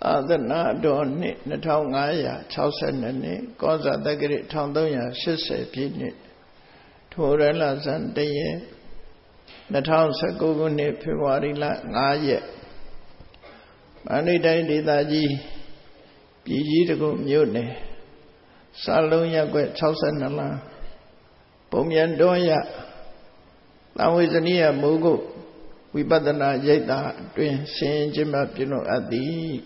အာသနာတော်နှစ်2562နှစ်ကောဇာတက္ကရာ1380ပြည့်နှစ်ထိုရလဇန်တရက်2019ခုနှစ်ဖေဖော်ဝါရီလ5ရက်မန္တလေးတိုင်းဒေသကြီးပြည်ကြီးတကုမြို့နယ်စာလုံးရပ်ကွက်62လမ်းပုံမြန်တော်ရသံဝေဇနိယမိုးကုတ်ဝိပဿနာရိပ်သာတွင်ဆင်ကျင်းပပြုလုပ်အပ်သည်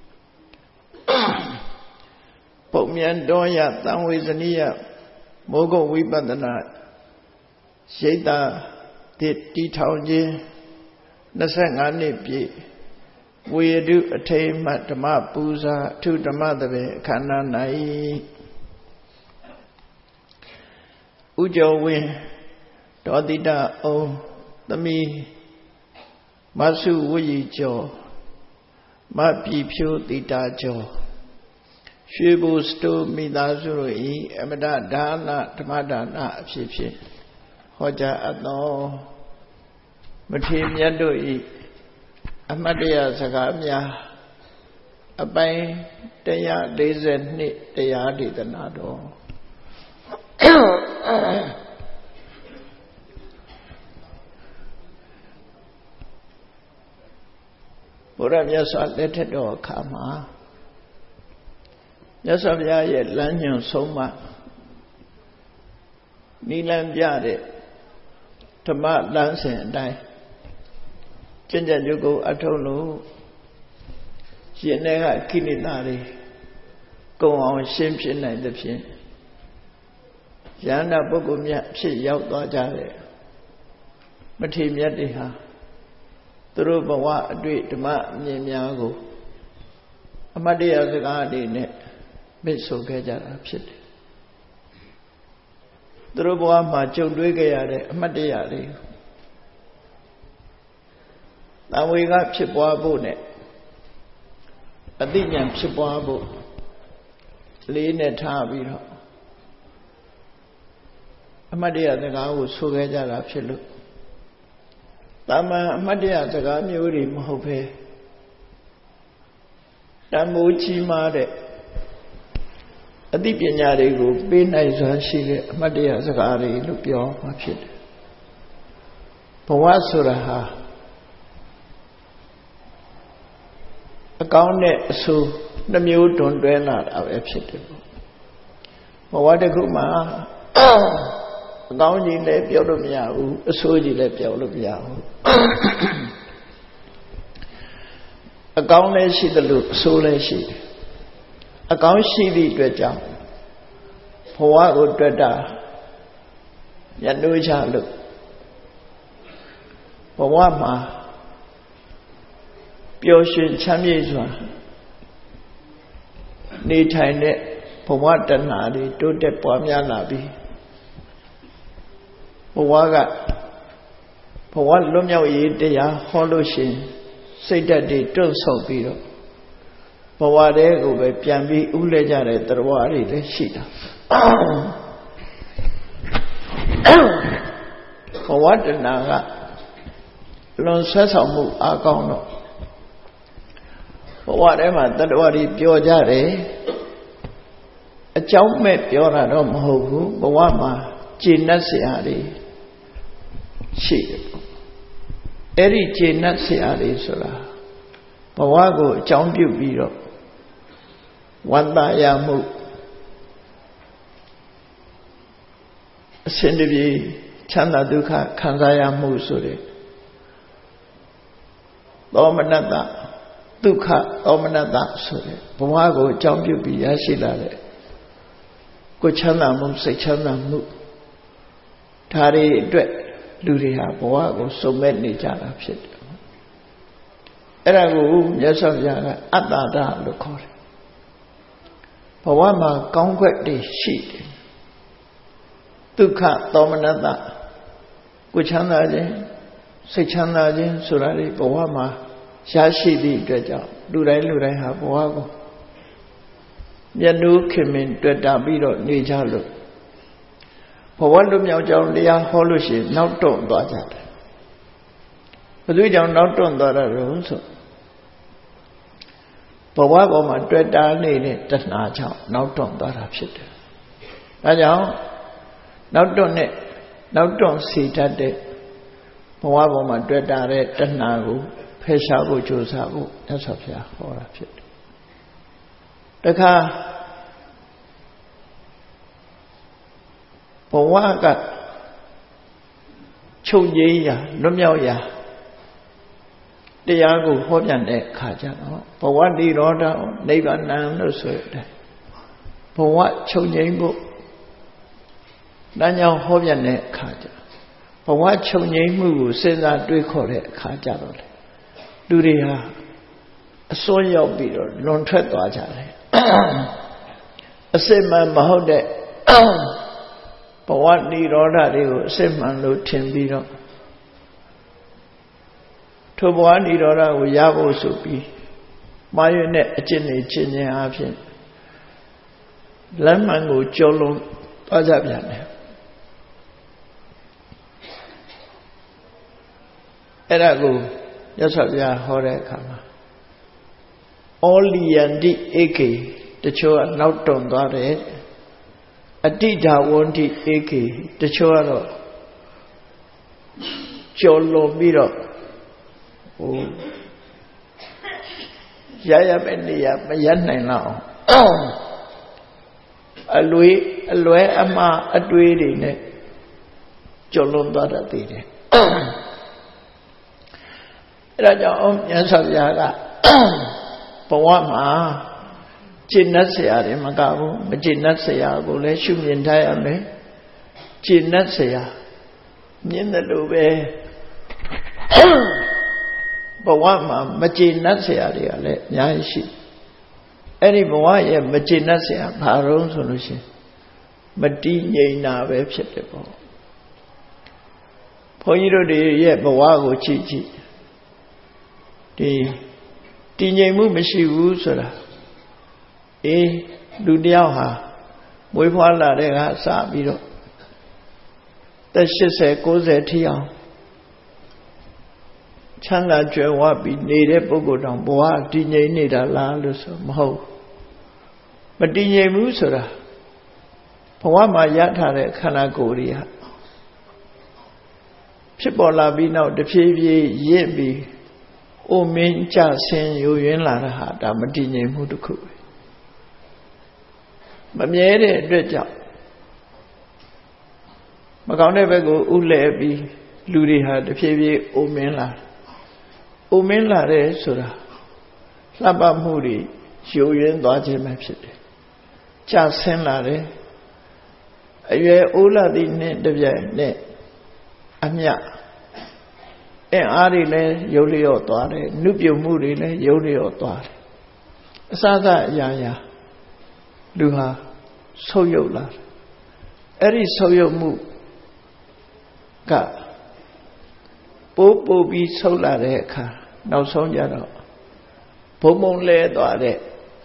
ပုံမြန်တော်ရသံဝေဇနိယမိုးကုတ်ဝိပဿနာရိပ်သာတည်ထောင်ခြင်း25နှစ်ပြည့်ဝေယတုအထိမ်းအမှတ်ဓမ္မပူဇာအထုဓမ္မသဘင်အခမ်းအနား၌ဥကျော်ဝင်းဒေါတိတအုံသမီးမဆုဝီကျော်မပြည်ဖြိုးတိတာကျော်ရွှေဘူစတိုမိသားစုတို့၏အမတဒါနဓမ္မဒါနအဖြစ်ဖြင့်ဟောကြားအပ်သောမထေရမြတ်တို့၏အမတ်တရားစကားများအပိုင်း142တရားဒေသနာတော်ဘုရားမြတ်စွာလက်ထက်တော်အခါမှာမြတ်စွာဘုရားရဲ့လမ်းညွှန်ဆုံးမနိလန်းပြတဲ့ဓမ္မလမ်းစဉ်အတိုင်းကျင့်ကြံကြုတ်ကိုအထုတ်လို့ရှင်တဲ့ကခိနိတာတွေကုံအောင်ရှင်းဖြစ်နိုင်သဖြင့်ယန္တာပုဂ္ဂိုလ်မြတ်ဖြစ်ရောက်သွားကြတယ်မထေရမြတ်တွေဟာသူတို့ဘဝအတွေ့ဓမ္မအမြင်များကိုအမတ်တရားစကားတွေနဲ့မိတ်ဆိုခဲ့ကြတာဖြစ်တယ်သူတို့ဘဝမှာကြုံတွေ့ခဲ့ရတဲ့အမတ်တရားတွေတန်ဝေကဖြစ်ပွားဖို့နဲ့အသိဉာဏ်ဖြစ်ပွားဖို့လေးနဲ့ထားပြီးတော့အမတ်တရားစကားကိုဆိုခဲ့ကြတာဖြစ်လို့တာမန်အမတ်တရားစကားမျိုးတွေမဟုတ်ဘဲတန်မိုးကြီးမားတဲ့အသိပညာတွေကိုပေးနိုင်စွမ်းရှိတဲ့အမတ်တရားစကားတွေလို့ပြောမှာဖြစ်တယ်ဘဝဆိုတာဟာအကောင်းနဲ့အဆိုးနှမျိုးတွန်တွဲလာတာပဲဖြစ်တယ်ဘဝတစ်ခုမှာအကောင်းကြီးလည်းပြောလို့မရဘူးအဆိုးကြီးလည်းပြောလို့မရဘူးအကောင်းလည်းရှိတယ်လို့အဆိုးလည်းရှိတယ်အကောင်းရှိသည့်အတွက်ကြောင့်ဘဝကိုတွေ့တာညှိုးချလို့ဘဝမှာပျော်ရွှင်ချမ်းမြေ့စွာနေထိုင်တဲ့ဘဝတဏှာတွေတိုးတက်ပွားများလာပြီးဘဝလွတ်မြောက်ရေးတရားဟောလို့ရှိရင်စိတ်ဓာတ်တွေတွန့်ဆုတ်ပြီးတော့ဘဝတည်းကိုပဲပြန်ပြီးဥလဲကြတဲ့တရားတွေလည်းရှိတာဘဝတဏှာကလွန်ဆွဲဆောင်မှုအားကောင်းတော့ဘဝထဲမှာတတ္တဝါတွေပြောကြတယ်အကြောင်းမဲ့ပြောတာတော့မဟုတ်ဘူးဘဝမှာကျေနပ်เสียတွေရှိတယ်အဲ့ဒီကျေနပ်เสียတွေဆိုတာဘဝကိုအကြောင်းပြုပြီးတော့ဝန္တာရမှုအစဉ်တပြေချမ်းသာဒုက္ခခံစားရမှုဆိုတဲ့သောမနတ္တဒုက္ခသောမနတ္တဆိုတဲ့ဘဝကိုအကြောင်းပြုပြီးရရှိလာတဲ့ကိုယ်ချမ်းသာမှုစိတ်ချမ်းသာမှုဒါတွေအတွက်လူတွေဟာဘဝကိုစုံမဲ့နေကြတာဖြစ်တယ်အဲ့ဒါကိုမြတ်စွာဘုရားကအတ္တဒလို့ခေါ်တယ်ဘဝမှာကောင်းခွက်တွေရှိတယ်ဒုက္ခသောမနတ္တကိုယ်ချမ်းသာခြင်းစိတ်ချမ်းသာခြင်းဆိုတာတွေဘဝမှာရရှိသည့်အတွက်ကြောင့်လူတိုင်းဟာဘဝကိုမျက်နှာခင်မင်တွေ့တာပြီးတော့နေကြလို့ဘဝလွတ်မြောက်ကြောင်းတရားဟောလို့ရှိရင်နောက်တွန့်သွားကြတယ်ဘယ်သူကြောင့်နောက်တွန့်သွားတာလဲဆိုဘဝပေါ်မှာတွေ့တာနေတဲ့တဏှာကြောင့်နောက်တွန့်သွားတာဖြစ်တယ်။ဒါကြောင့်နောက်တွန့်စေတတ်တဲ့ဘဝပေါ်မှာတွေ့တာတဲ့တဏှာကိုဖယ်ရှားဖို့ကြိုးစားဖို့မြတ်စွာဘုရားဟောတာဖြစ်တယ်။တခါဘဝကချုပ်ငြိမ်းရာလွတ်မြောက်ရာတရားကိုဟောပြတဲ့အခါကျတော့ဘဝនិရောဓနိဗ္ဗာန်လို့ဆိုရတယ်ဘဝချုပ်ငြိမ်းဖို့ဒါကြောင့်ဟောပြတဲ့အခါကျဘဝချုပ်ငြိမ်းမှုကိုစဉ်းစားတွေးခေါ်တဲ့အခါကျတော့လေလူတွေဟာအစွန်းရောက်ပြီးတော့လွန်ထွက်သွားကြတယ်အစစ်မှန်မဟုတ်တဲ့ဘဝនិရောဓတွေကိုအစစ်မှန်လို့ထင်ပြီးတော့ထိုဘဝនិရောဓကိုရဖို့ဆိုပြီးမှားရွံ့တဲ့အကျင့်တွေကျင့်ခြင်းအပြင်လမ်းမှန်ကိုကျော်လွန်သွားကြပြန်တယ်အဲ့ဒါကိုရသော်ပြဟောတဲ့အခါမှာဩလီယန္တိဧကေတချို့ကနောက်တွန့်သွားတယ်အတိဒါဝန္တိဧကေတချို့ကတော့ကျော်လွန်ပြီးတော့ရပဲနေရမရနိုင်လောက်အလွဲအမှားအတွေးတွေနဲ့ကျော်လွန်သွားတတ်သေးတယ်အဲ့ဒါကြောင့်မြတ်စွာဘုရားကဘဝမှာကျင့်တတ်เสียတယ်မကဘူးမကျင့်တတ်เสียကိုလည်းရှုမြင်ထားရမယ်ကျင့်တတ်เสียမြင်တယ်လို့ပဲဘဝမှာမကျေနပ်เสียတွေကလည်းအများကြီးရှိအဲ့ဒီဘဝရဲ့မကျေနပ်เสียဘာလို့ဆိုလို့ရှိရင်မတည်ငြိမ်တာပဲဖြစ်တယ်ပေါ့ဘုန်းကြီးတို့တွေရဲ့ဘဝကိုကြည့်ဒီတည်ငြိမ်မှုမရှိဘူးဆိုတာလူတယောက်ဟာမွေးဖွားလာတဲ့ကစပြီးတော့သက်80 90ထိအောင်ချမ်းသာကြွယ်ဝပြီးနေတဲ့ပုဂ္ဂိုလ်တောင်ဘဝတည်ငြိမ်နေတာလားလို့ဆိုမဟုတ်မတည်ငြိမ်ဘူးဆိုတာဘဝမှာရထားတဲ့ခန္ဓာကိုယ်တွေဟာဖြစ်ပေါ်လာပြီးနောက်တဖြည်းဖြည်းရင့်ပြီးအိုမင်းကြဆင်းယူရင်းလာတာဟာဒါမတည်ငြိမ်မှုတစ်ခုပဲမမြဲတဲ့အတွက်ကြောင့်မကောင်းတဲ့ဘက်ကိုဥလဲပြီးလူတွေဟာတဖြည်းဖြည်းအိုမင်းလာတယ်ဆိုတာလှပမှုတွေယိုယွင်းသွားခြင်းပဲဖြစ်တယ်။ကြဆင်းလာတယ်။အရွယ်အိုးလာသည့်နဲ့တပြိုင်နဲ့အမြအင်အားတွေလည်းယုတ်လျော့သွားတယ်။နုပြုံမှုတွေလည်းယုတ်လျော့သွားတယ်။အစစအရာရာလူဟာဆုတ်ယုတ်လာတယ်။အဲ့ဒီဆုတ်ယုတ်မှုကပိုးပြီးဆုတ်လာတဲ့အခါနောက်ဆုံးကြတော့ဘုံဘုံလဲသွားတဲ့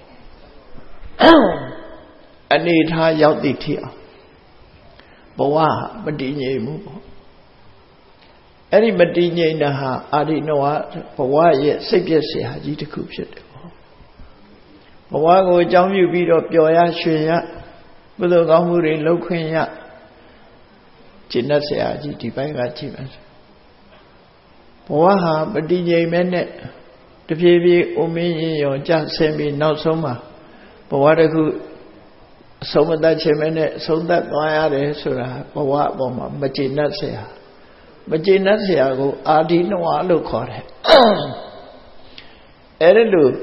အနေထားရောက်သည့်ထိအောင်ဘဝမတည်ငြိမ်ဘူးပေါ့အဲ့ဒီမတည်ငြိမ်တာဟာအာရိနဝဘဝရဲ့စိတ်ပြည့်စရာကြီးတစ်ခုဖြစ်တယ်ပေါ့ဘဝကိုအကြောင်းပြုပြီးတော့ပျော်ရရွှင်ရကုသိုလ်ကောင်းမှုတွေလုပ်ခွင့်ရကျင့်တတ်စရာကြီးဒီဘက်ကကြည့်ပါစို့ဘဝဟာမတည်ငြိမ်မဲနဲ့တဖြည်းဖြည်းအိုမင်းရင်ရောကြဆင်းပြီးနောက်ဆုံးမှာဘဝတစ်ခုအဆုံးမတတ်ခြင်းမဲနဲ့အဆုံးသတ်သွားရတယ်ဆိုတာဘဝအပေါ်မှာမကျေနပ်စရာကိုအာဒီနဝလို့ခေါ်တယ်အဲ့ဒါလို့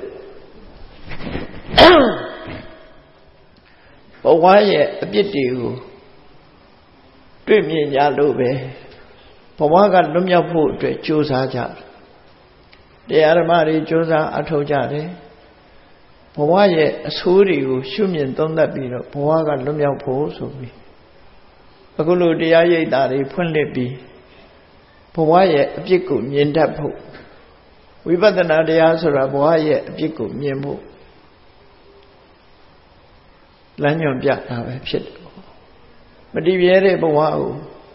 ဘဝရဲ့အပြစ်တွေကိုတွေ့မြင်ကြလို့ပဲဘဝကလွတ်မြောက်ဖို့အတွက်ကြိုးစားကြတယ်တရားဓမ္မတွေကြိုးစားအထောက်ကြတယ်ဘဝရဲ့အဆိုးတွေကိုရှုမြင်သုံးသပ်ပြီးတော့ဘဝကလွတ်မြောက်ဖို့ဆိုပြီးအခုလိုတရားရိပ်တာတွေဖွင့်လှစ်ပြီးဘဝရဲ့အပြစ်ကိုမြင်တတ်ဖို့ဝိပဿနာတရားဆိုတာဘဝရဲ့အပြစ်ကိုမြင်ဖို့လမ်းညွှန်ပြတာပဲဖြစ်တယ်မတည်မြဲတဲ့ဘဝကို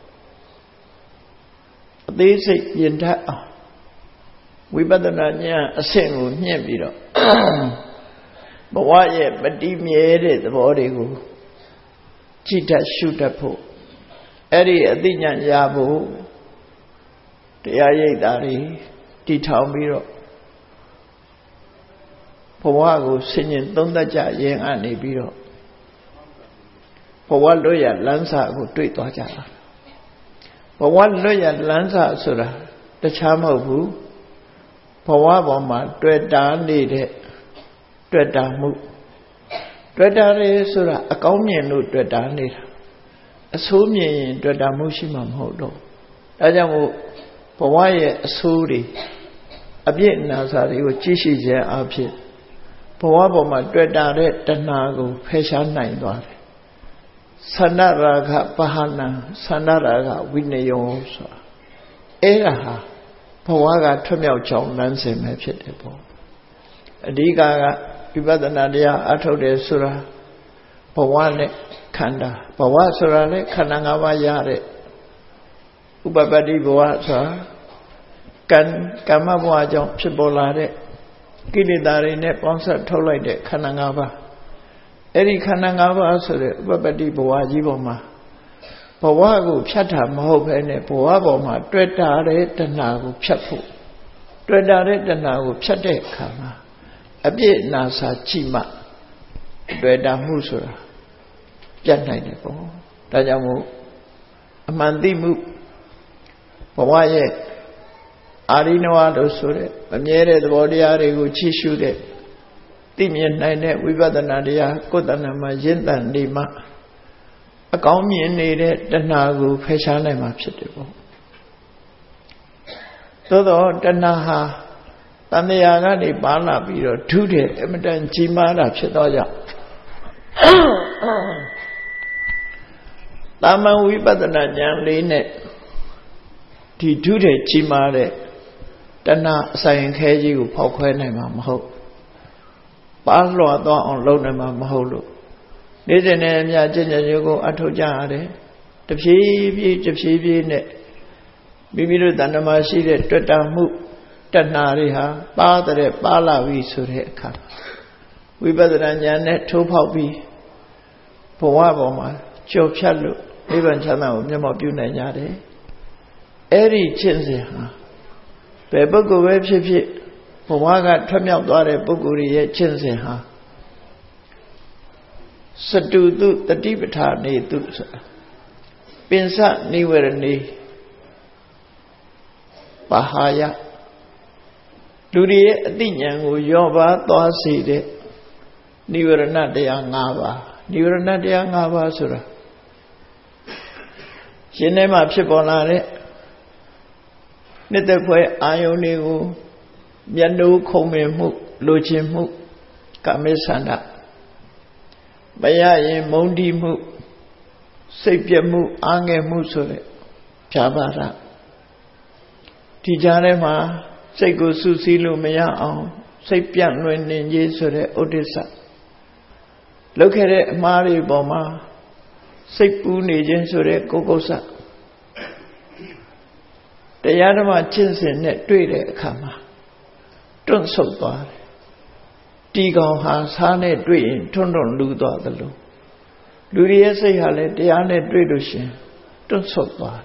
အသေးစိတ်မြင်တတ်အောင်ဝိပဿနာဉာဏ်အဆင့်ကိုညှင့်ပြီးတော့ဘဝရဲ့မတည်မြဲတဲ့သဘောတွေကိုကြည်တတ်ရှုတတ်ဖို့အဲ့ဒီအသိဉာဏ်ရဖို့တရားရိပ်တာတွေတည်ထောင်ပြီးတော့ဘဝကိုဆင်ញင်သုံးသပ်ကြရင်အနေပြီးတော့ဘဝလွတ်ရလမ်းစာကိုတွေ့သွားကြတာဘဝလွတ်ရလမ်းစာဆိုတာတခြားမဟုတ်ဘူးဘဝပေါ်မှာတွေ့တာနေတဲ့တွေ့တာမှုတွေ့တာလေဆိုတာအကောင်းမြင်လို့တွေ့တာနေတာအဆိုးမြင်ရင်တွေ့တာမှုရှိမှာမဟုတ်တော့ဒါကြောင့်မို့ဘဝရဲ့အဆိုးတွေအပြစ်နာစာတွေကိုကြည့်ရှိခြင်းအဖြစ်ဘဝပေါ်မှာတွေ့တာတဲ့တဏှာကိုဖယ်ရှားနိုင်သွားတယ်သန္နရာဂပဟနံသန္နရာဂဝိနယောဆိုတာအဲ့ဒါဟာဘဝကထွတ်မြောက်ကြောင်းလမ်းစဉ်ပဲဖြစ်တယ်ပေါ့အဓိကဝိပဿနာတရားအထုတ်တယ်ဆိုတာဘဝနဲ့ခန္ဓာဘဝဆိုတာလေခန္ဓာ၅ပါးရတဲ့ဥပပတ္တိဘဝဆိုတာကမ္မဘဝကြောင့်ဖြစ်ပေါ်လာတဲ့ကိလေသာတွေနဲ့ပေါင်းစပ်ထုတ်လိုက်တဲ့ခန္ဓာ၅ပါးအဲ့ဒီခန္ဓာ၅ပါးဆိုတဲ့ဥပပတ္တိဘဝကြီးပေါ်မှာဘဝကိုဖြတ်တာမဟုတ်ဘဲနဲ့ဘဝပေါ်မှာတွေ့တာတဲ့တဏှာကိုဖြတ်ဖို့တွေ့တာတဲ့တဏှာကိုဖြတ်တဲ့အခါမှာအပြစ်နာစာကြည့်မှတွေ့တာမှုဆိုတာပြတ်နိုင်တယ်ပေါ့ဒါကြောင့်မို့အမှန်သိမှုဘဝရဲ့အာရိနဝလို့ဆိုတဲ့မမြဲတဲ့သဘောတရားတွေကိုကြည့်ရှုတဲ့သိမြင်နိုင်တဲ့ဝိပဿနာတရားကိုယ်တဏ္ဍာမှာရင့်တန်နေမှအကောင်းမြင်နေတဲ့တဏှာကိုဖယ်ရှားနိုင်မှာဖြစ်တယ်ပေါ့သို့တော့တဏှာဟာတဏှာကနေပါလာပြီးတော့ထုတဲ့အမတန်ကြီးမားတာဖြစ်တော့ကြောင့်တာမန်ဝိပဿနာဉာဏ်လေးနဲ့ဒီထုတဲ့ကြီးမားတဲ့တဏှာအဆိုင်ခဲကြီးကိုဖောက်ခွဲနိုင်မှာမဟုတ်ပါလွှာသွားအောင်လုပ်နိုင်မှာမဟုတ်လို့နေ့စဉ်နဲ့အများကျင့်ကြံရုပ်ကိုအထုတ်ကြရတယ်တဖြည်းဖြည်းနဲ့မိမိတို့တဏ္ဍမှာရှိတဲ့တွေ့တာမှုတဏှာတွေဟာပါလာပြီဆိုတဲ့အခါဝိပဿနာဉာဏ်နဲ့ထိုးဖောက်ပြီးဘဝပေါ်မှာကြော်ဖြတ်လို့နိဗ္ဗာန်ချမ်းသာကိုမျက်မှောက်ပြုနိုင်ကြတယ်အဲ့ဒီကျင့်စဉ်ဟာဘယ်ပုဂ္ဂိုလ်ပဲဖြစ်ဖြစ်ဘဝကထွက်မြောက်သွားတဲ့ပုဂ္ဂိုလ်ရဲ့ကျင့်စဉ်ဟာစတုတုတတိပဋ္ဌာနေတုဆိုတာပင်စနိဝရဏီပဟာယလူတွေရဲ့အသိဉာဏ်ကိုရောပါသွားစေတဲ့နိဝရဏတရား၅ပါးနိဝရဏတရား၅ပါးဆိုတာရှင်ထဲမှာဖြစ်ပေါ်လာတဲ့နှစ်သက်ဖွယ်အာယုန်တွေကိုမျက်နှိုးခုံမင်မှုလိုချင်မှုကာမိသန္တာမရရင်မုန်းတီးမှုစိတ်ပြတ်မှုအားငယ်မှုဆိုတဲ့ဖြာပါဒဒီကြားထဲမှာစိတ်ကိုစုစည်းလို့မရအောင်စိတ်ပြန့်လွင်နေကြီးဆိုတဲ့ဥဒိစ္စလောက်ခဲ့တဲ့အမှားတွေပေါ်မှာစိတ်ပူးနေခြင်းဆိုတဲ့ကိုကုသတရားဓမ္မကျင့်စဉ်နဲ့တွေ့တဲ့အခါမှာတွန့်ဆုတ်သွားတယ်တီကောင်ဟာစားနဲ့တွေ့ရင်ထွန်းလူသွားသလိုလူတွေရဲ့စိတ်ဟာလည်းတရားနဲ့တွေ့လို့ရှင်တွန့်ဆုတ်သွား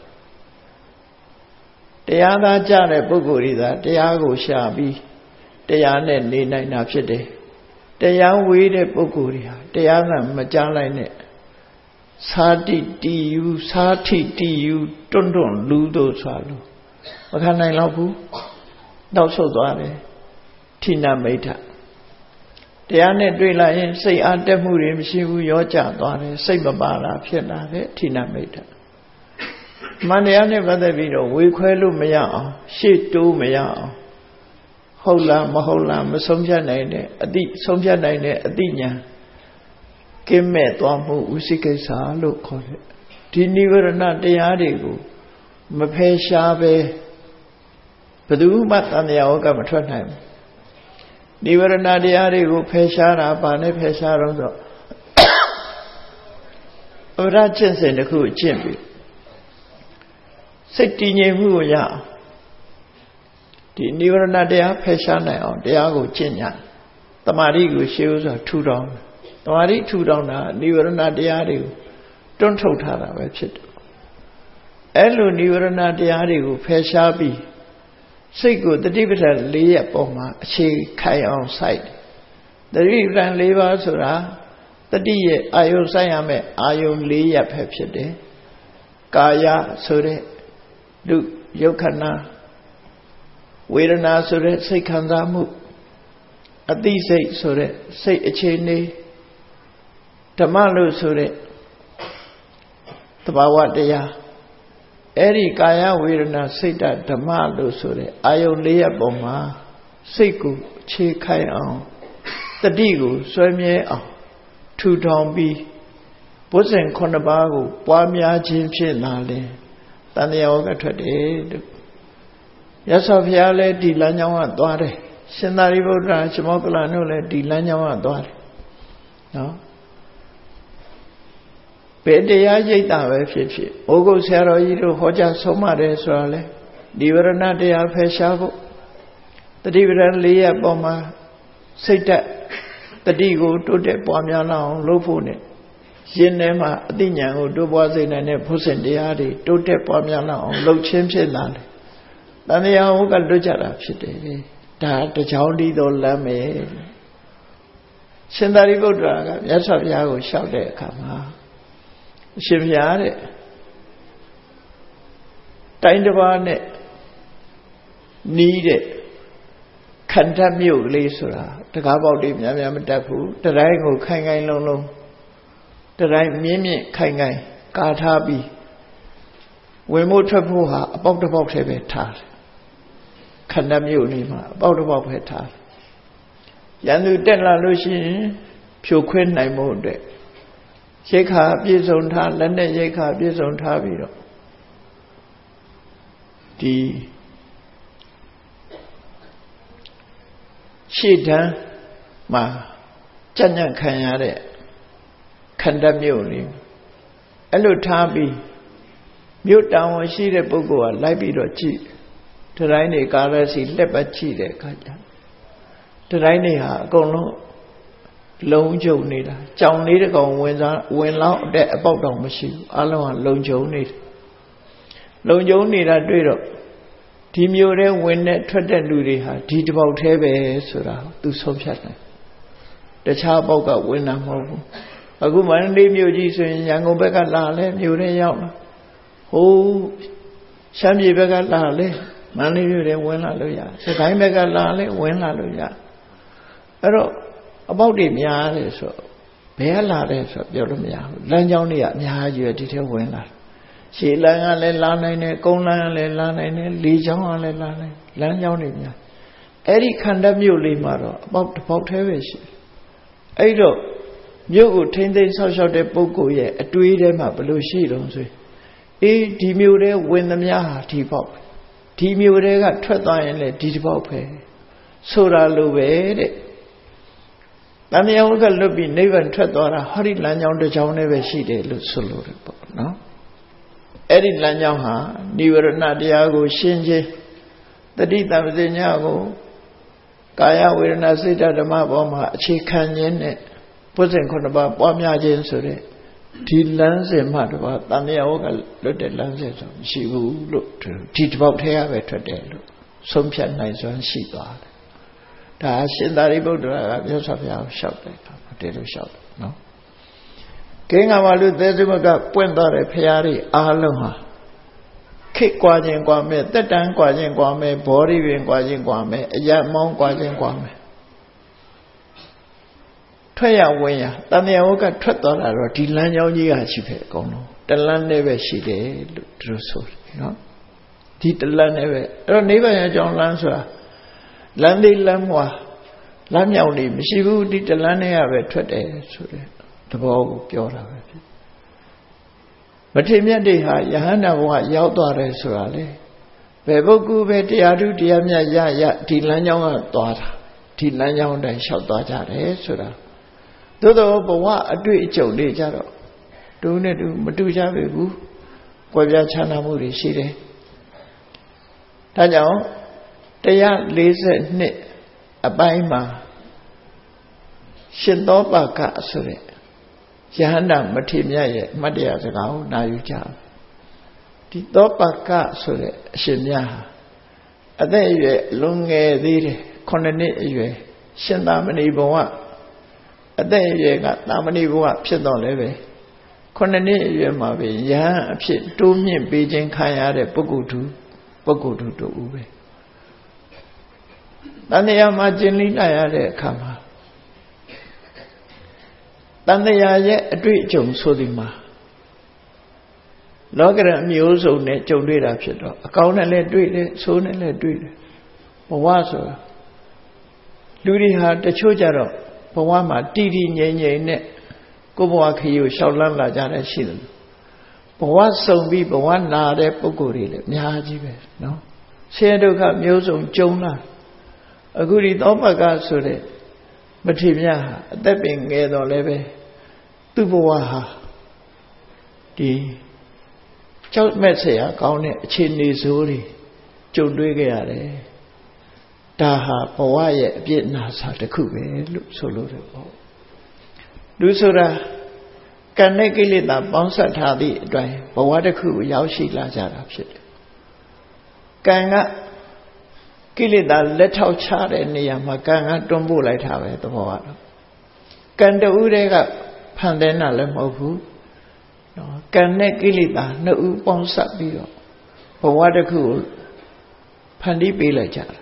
တယ်တရားသားကြတဲ့ပုဂ္ဂိုလ်တွေသာတရားကိုရှာပြီးတရားနဲ့နေနိုင်တာဖြစ်တယ်တရားဝေးတဲ့ပုဂ္ဂိုလ်တွေဟာတရားကမကြားလိုက်နဲ့သာတိတီယူသာထိတီယူတွန့်လူတို့ဆိုလို့မခံနိုင်တော့ဘူးနောက်ဆုတ်သွားတယ်ထိနာမိဋ္ဌတရားနဲ့တွေ့လာရင်စိတ်အားတက်မှုတွေမရှိဘူးရောကျသွားတယ်စိတ်မပါတာဖြစ်လာတယ်ထိနာမိဋ္ဌမန္တရားနဲ့ပတ်သက်ပြီးတော့ဝေခွဲလို့မရအောင်ရှေ့တိုးမရအောင်ဟုတ်လားမဟုတ်လားမဆုံးဖြတ်နိုင်တဲ့အတိဆုံးဖြတ်နိုင်တဲ့အတိညာကင်းမဲ့သွားမှုဝိသိကိစ္စလို့ခေါ်တယ်ဒီနိဝရဏတရားတွေကိုမဖယ်ရှားပဲဘယ်သူမှတန်မြာဝကမထွက်နိုင်ဘူးနိဝရဏတရားတွေကိုဖယ်ရှားတာဘာနဲ့ဖယ်ရှားတော့ဆိုအဝရကျင့်စဉ်တစ်ခုကျင့်ပြီစိတ်တည်ငြိမ်မှုကိုရအောင်ဒီနိဝရဏတရားဖယ်ရှားနိုင်အောင်တရားကိုကျင့်ကြတတမာရီကိုရှေးဥစွာထူထောင်တမာရီထူထောင်တာနိဝရဏတရားတွေကိုတွန်းထုတ်ထားတာပဲဖြစ်တယ်အဲ့လိုနိဝရဏတရားတွေကိုဖယ်ရှားပြီးစိတ်ကိုတတိပဋ္ဌာန်၄ရပ်ပေါ်မှာအခြေခိုင်အောင်စိုက်တတိပဋ္ဌာန်၄ပါးဆိုတာတတိရဲ့အာယုစိုက်ရမယ်အာယု၄ရပ်ပဲဖြစ်တယ်ကာယဆိုတဲ့လူယုတ်ခဏဝေဒနာဆိုတဲ့စိတ်ခံစားမှုအသိစိတ်ဆိုတဲ့စိတ်အခြေအနေဓမ္မလို့ဆိုတဲ့သဘာဝတရားအဲ့ဒီကာယဝေဒနာစိတ်ဓမ္မလို့ဆိုတဲ့အာယု၄ရပ်ပေါ်မှာစိတ်ကိုခြေခိုင်အောင်တတိကိုဆွဲမြဲအောင်ထူထောင်ပြီးဘုဇင်9ပါးကိုပွားများခြင်းဖြင့်လာလဲတန်တရားဝကထွက်တယ်လို့ရသော်ဘုရားလည်းဒီလမ်းကြောင်းကသွားတယ်ရှင်သာရိပုတ္တရာရှမောကလန်တို့လည်းဒီလမ်းကြောင်းကသွားတယ်နော်ဘယ်တရားရိပ်တာပဲဖြစ်ဖြစ်ဩဂုတ်ဆရာတော်ကြီးတို့ဟောကြားဆုံးမတယ်ဆိုတာလေဒီဝရဏတရားဖယ်ရှားဖို့တတိပဋ္ဌာန်၄ရပ်ပေါ်မှာစိတ်တက်တတိကိုတိုးတက်ပွားများလာအောင်လုပ်ဖို့ ਨੇ ရှင်ထဲမှာအသိဉာဏ်ကိုတိုးပွားစေနိုင်တဲ့ဘုဇင်တရားတွေတိုးတက်ပွားများလာအောင်လုပ်ခြင်းဖြစ်လာတယ်တန်တရားဟုတ်ကလွတ်ကြတာဖြစ်တယ်ဒါတကြောင်ဒီတော့လမ်းမယ်ရှင်သာရိပုတ္တရာကမြတ်စွာဘုရားကိုလျှောက်တဲ့အခါမှာအရှင်ဘုရားတဲ့တိုင်းတစ်ပါးနဲ့နီးတဲ့ခန္ဓာမြို့ကလေးဆိုတာတကားပေါက်တွေများများမတက်ဘူးတတိုင်းကိုခိုင်ခိုင်လုံးလုံးတတိုင်းမြင့်မြင့်ခိုင်ခိုင်ကာထားပြီးဝင်ဖို့ထွက်ဖို့ဟာအပေါက်တစ်ပေါက်ထဲပဲထားတယ်ခန္ဓာမြို့လေးမှာအပေါက်တစ်ပေါက်ပဲထားတယ်ရန်သူတက်လာလို့ရှိရင်ဖြိုခွင်းနိုင်ဖို့အတွက်ရိက္ခာပြည့်စုံထားလက်နဲ့ရိက္ခာပြည့်စုံထားပြီးတော့ဒီရှေ့တန်းမှာကြံ့ကြံ့ခံရတဲ့ခန္ဓာမြို့လေးအဲ့လိုထားပြီးမြို့တောင်ဝင်ရှိတဲ့ပုဂ္ဂိုလ်ကလိုက်ပြီးတော့ကြည့်တတိုင်းတွေကားရဲစီလက်ပတ်ကြည့်တဲ့အခါကျတတိုင်းတွေဟာအကုန်လုံးလုံခြုံနေတာကြောင်လေးတကောင်ဝင်လောက်တဲ့အပေါက်တောင်မရှိဘူးအလုံးကလုံခြုံနေတယ်လုံခြုံနေတာတွေ့တော့ဒီမျိုးထဲဝင်တဲ့ထွက်တဲ့လူတွေဟာဒီတစ်ပေါက်သေးပဲဆိုတာသူဆုံးဖြတ်တယ်တခြားပေါက်ကဝင်တာမဟုတ်ဘူးအခုမန္တလေးမြို့ကြီးဆိုရင်ရန်ကုန်ဘက်ကလာလဲမြို့ထဲရောက်လာဟိုရှမ်းပြည်ဘက်ကလာလဲမန္တလေးမြို့ထဲဝင်လာလို့ရစကိုင်းဘက်ကလာလဲဝင်လာလို့ရအဲ့တော့အပေါက်တွေများတယ်ဆိုဘယ်ကလာတယ်ဆိုပြောလို့မရဘူးလမ်းကြောင်းတွေကအများကြီးပဲဒီထဲဝင်လာရှေးလမ်းကလည်းလာနိုင်တယ်ကုန်းလမ်းကလည်းလာနိုင်တယ်လေကြောင်းကလည်းလာနိုင်လမ်းကြောင်းတွေများအဲ့ဒီခန္ဓာမြို့လေးမှာတော့အပေါက်တစ်ပေါက်သေးပဲရှိအဲ့တော့မြို့ကိုထိမ့်သိမ်းဆောက်ရှောက်တဲ့ပုဂ္ဂိုလ်ရဲ့အတွေးထဲမှာဘယ်လိုရှိတုံးဆိုအေးဒီမြို့ထဲဝင်သမျှဟာဒီပေါက်ဒီမြို့ထဲကထွက်သွားရင်လည်းဒီတစ်ပေါက်ပဲဆိုတာလိုပဲတဲ့တန်မြတ်ဝကလွတ်ပြီးနိဗ္ဗာန်ထွက်သွားတာဟောဒီလမ်းကြောင်းတစ်ကြောင်းနဲ့ပဲရှိတယ်လို့ဆိုလို့တယ်ပေါ့နော်အဲ့ဒီလမ်းကြောင်းဟာနိဝရဏတရားကိုရှင်းခြင်းတတိတမ္ပဇ္ညာကိုကာယဝေဒနာစိတ်ဓမ္မပေါ်မှာအခြေခံခြင်းနဲ့ဘုဇင်9ပါးပွားများခြင်းဆိုတဲ့ဒီလမ်းစဉ်မှတပါးတန်မြတ်ဝကလွတ်တဲ့လမ်းစဉ်ဆိုမရှိဘူးလို့ဒီတစ်ပေါက်ထဲကပဲထွက်တယ်လို့ဆုံးဖြတ်နိုင်စွမ်းရှိသွားတယ်ဒါရှင်သာရိပုတ္တရာကမြတ်စွာဘုရားကိုလျှောက်တယ်ဒီလိုလျှောက်တယ်နော်ကင်းကမာလူသေစုမကပွင့်သွားတဲ့ဘုရားတွေအားလုံးဟာခိတ်ကွာခြင်းကွာမဲ့တက်တန်းကွာခြင်းကွာမဲ့ဘောဓိပင်ကွာခြင်းကွာမဲ့အယမောင်းကွာခြင်းကွာမဲ့ထွက်ရဝင်ရတန်မြတ်ဝကထွက်သွားတာတော့ဒီလမ်းကြောင်းကြီးကရှိပဲအကုန်လုံးတလန်းနဲ့ပဲရှိတယ်လို့သူတို့ဆိုတယ်နော်ဒီတလန်းနဲ့ပဲအဲ့တော့နိဗ္ဗာန်အကြောင်းလမ်းဆိုတာလမ်းသေးလမ်းမွာလမ်းမြောက်နေမရှိဘူးဒီတလန်းနဲ့ပဲထွက်တယ်ဆိုတဲ့သဘောကိုပြောတာပဲဖြစ်မထေမြတ်တွေဟာယဟန္တာဘဝရောက်သွားတယ်ဆိုတာလေဘယ်ပုဂ္ဂိုလ်ပဲတရားထုတရားမြတ်ရဒီလမ်းကြောင်းကသွားတာဒီလမ်းကြောင်းတိုင်းလျှောက်သွားကြတယ်ဆိုတာသို့တော့ဘဝအတွေ့အကြုံတွေကြတော့တူနဲ့တူမတူကြပေဘူးကွဲပြားခြားနားမှုတွေရှိတယ်ဒါကြောင့်142အပိုင်းမှာရှင်သောပါကဆိုတဲ့ယဟန္တာမထေမြတ်ရဲ့အမတ်တရားစကားကိုနာယူကြဒီသောပါကဆိုတဲ့အရှင်မြတ်ဟာအသက်အရွယ်လွန်ငယ်သေးတယ်9နှစ်အရွယ်ရှင်သာမဏေဘဝအသက်အရွယ်ကသာမဏေဘဝဖြစ်တော့လည်းပဲ9နှစ်အရွယ်မှာပဲယဟန်အဖြစ်တိုးမြင့်ပေးခြင်းခံရတဲ့ပုဂ္ဂိုလ်တို့ဦးပဲတန်တရားမှာကျင်လိလာရတဲ့အခါမှာတန်တရားရဲ့အတွေ့အကြုံဆိုဒီမှာလောကရန်မျိုးစုံနဲ့ကြုံတွေ့တာဖြစ်တော့အကောင်းနဲ့လည်းတွေ့တယ်ဆိုးနဲ့လည်းတွေ့တယ်ဘဝဆိုတာလူတွေဟာတချို့ကြတော့ဘဝမှာတည်တည်ငြိမ်ငြိမ်နဲ့ကိုယ်ဘဝခရီးကိုရှောက်လန်းလာကြတဲ့ရှိတယ်ဘဝစုံပြီးဘဝနာတဲ့ပုဂ္ဂိုလ်တွေလည်းအများကြီးပဲနော်ဆင်းရဲဒုက္ခမျိုးစုံကြုံလာအခုဒီသောပကဆိုတဲ့မထေမြတ်ဟာအသက်ပင်ငယ်တော့လည်းပဲသူ့ဘဝဟာဒီကြောက်မဲ့เสียကောင်းတဲ့အခြေအနေဆိုးတွေကြုံတွေ့ခဲ့ရတယ်ဒါဟာဘဝရဲ့အပြစ်နာစာတစ်ခုပဲလို့ဆိုလို့တယ်ပေါ့လူဆိုတာကံနဲ့ကိလေသာပေါင်းစပ်ထားသည့်အတိုင်းဘဝတစ်ခုကိုရောက်ရှိလာကြတာဖြစ်တယ်ကံကကိလေသာလက်ထောက်ချတဲ့နေရာမှာကံကတွန်းပို့လိုက်တာပဲသဘောကတော့ကံတူးတွေကဖန်တဲ့နာလည်းမဟုတ်ဘူးနော်ကံနဲ့ကိလေသာနှစ်ဦးပေါင်းစပ်ပြီးတော့ဘဝတစ်ခုကိုဖန်တီးပေးလိုက်ကြတာ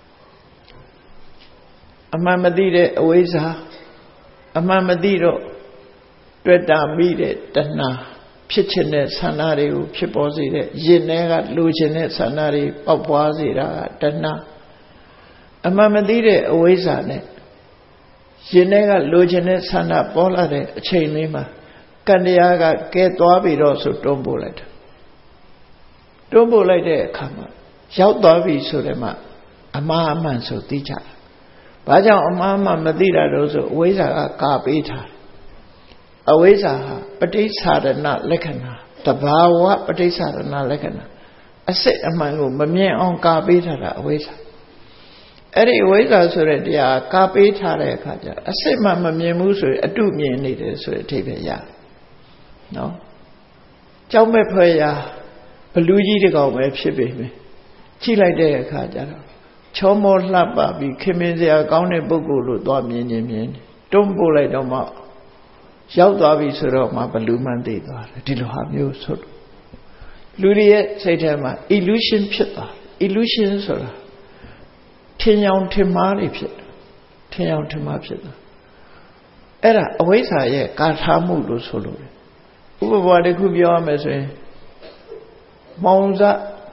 အမှန်မသိတဲ့အဝိဇ္ဇာအမှန်မသိတော့တွေ့တာမိတဲ့တဏှာဖြစ်ခြင်းတဲ့ဆန္ဒတွေကိုဖြစ်ပေါ်စေတဲ့ရင်ထဲကလိုချင်တဲ့ဆန္ဒတွေပေါက်ပွားစေတာကတဏှာအမှန်မသိတဲ့အဝိဇ္ဇာနဲ့ရင်ထဲကလိုချင်တဲ့ဆန္ဒပေါ်လာတဲ့အချိန်လေးမှာကံတရားကကဲသွားပြီတော့ဆိုတွန်းပို့လိုက်တာတွန်းပို့လိုက်တဲ့အခါမှာရောက်သွားပြီဆိုတဲ့မှအမှားအမှန်ဆိုသိကြတယ်။ဘာကြောင့်အမှားအမှန်မသိတာတော့ဆိုအဝိဇ္ဇာကကာပေးထားအဝိဇ္ဇာဟာပဋိစ္ဆာရဏလက္ခဏာတဘာဝပဋိစ္ဆာရဏလက္ခဏာအစစ်အမှန်ကိုမမြင်အောင်ကာပေးထားတာအဝိဇ္ဇာအဲ့ဒီအဝိဇ္ဇာဆိုတဲ့တရားကာပေးထားတဲ့အခါကျအစစ်မှမမြင်ဘူးဆိုရင်အတုမြင်နေတယ်ဆိုတဲ့အထိပ္ပယ်ရနော်ကြောက်မဲ့ဖွယ်ရာဘလူးကြီးတကောင်ပဲဖြစ်ပေမယ်ကြည့်လိုက်တဲ့အခါကျတော့ချောမောလှပပြီးခင်မင်စရာကောင်းတဲ့ပုဂ္ဂိုလ်လို့သွားမြင်တွန်းပို့လိုက်တော့မှရောက်သွားပြီဆိုတော့မှဘလူးမှန်းသိသွားတယ်ဒီလိုဟာမျိုးဆိုလူတွေရဲ့စိတ်ထဲမှာ illusion ဖြစ်သွား illusion ဆိုတာထင်ယောင်ထင်မှားတွေဖြစ်ထင်ယောင်ထင်မှားဖြစ်တာအဲ့ဒါအဝိဇ္ဇာရဲ့ကာထားမှုလို့ဆိုလို့ဥပမာတစ်ခုပြောရမယ်ဆိုရင်မောင်စ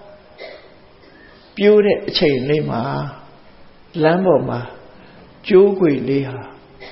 ပြိုးတဲ့အချိန်လေးမှာလမ်းပေါ်မှာကျိုးခွေလေးဟာ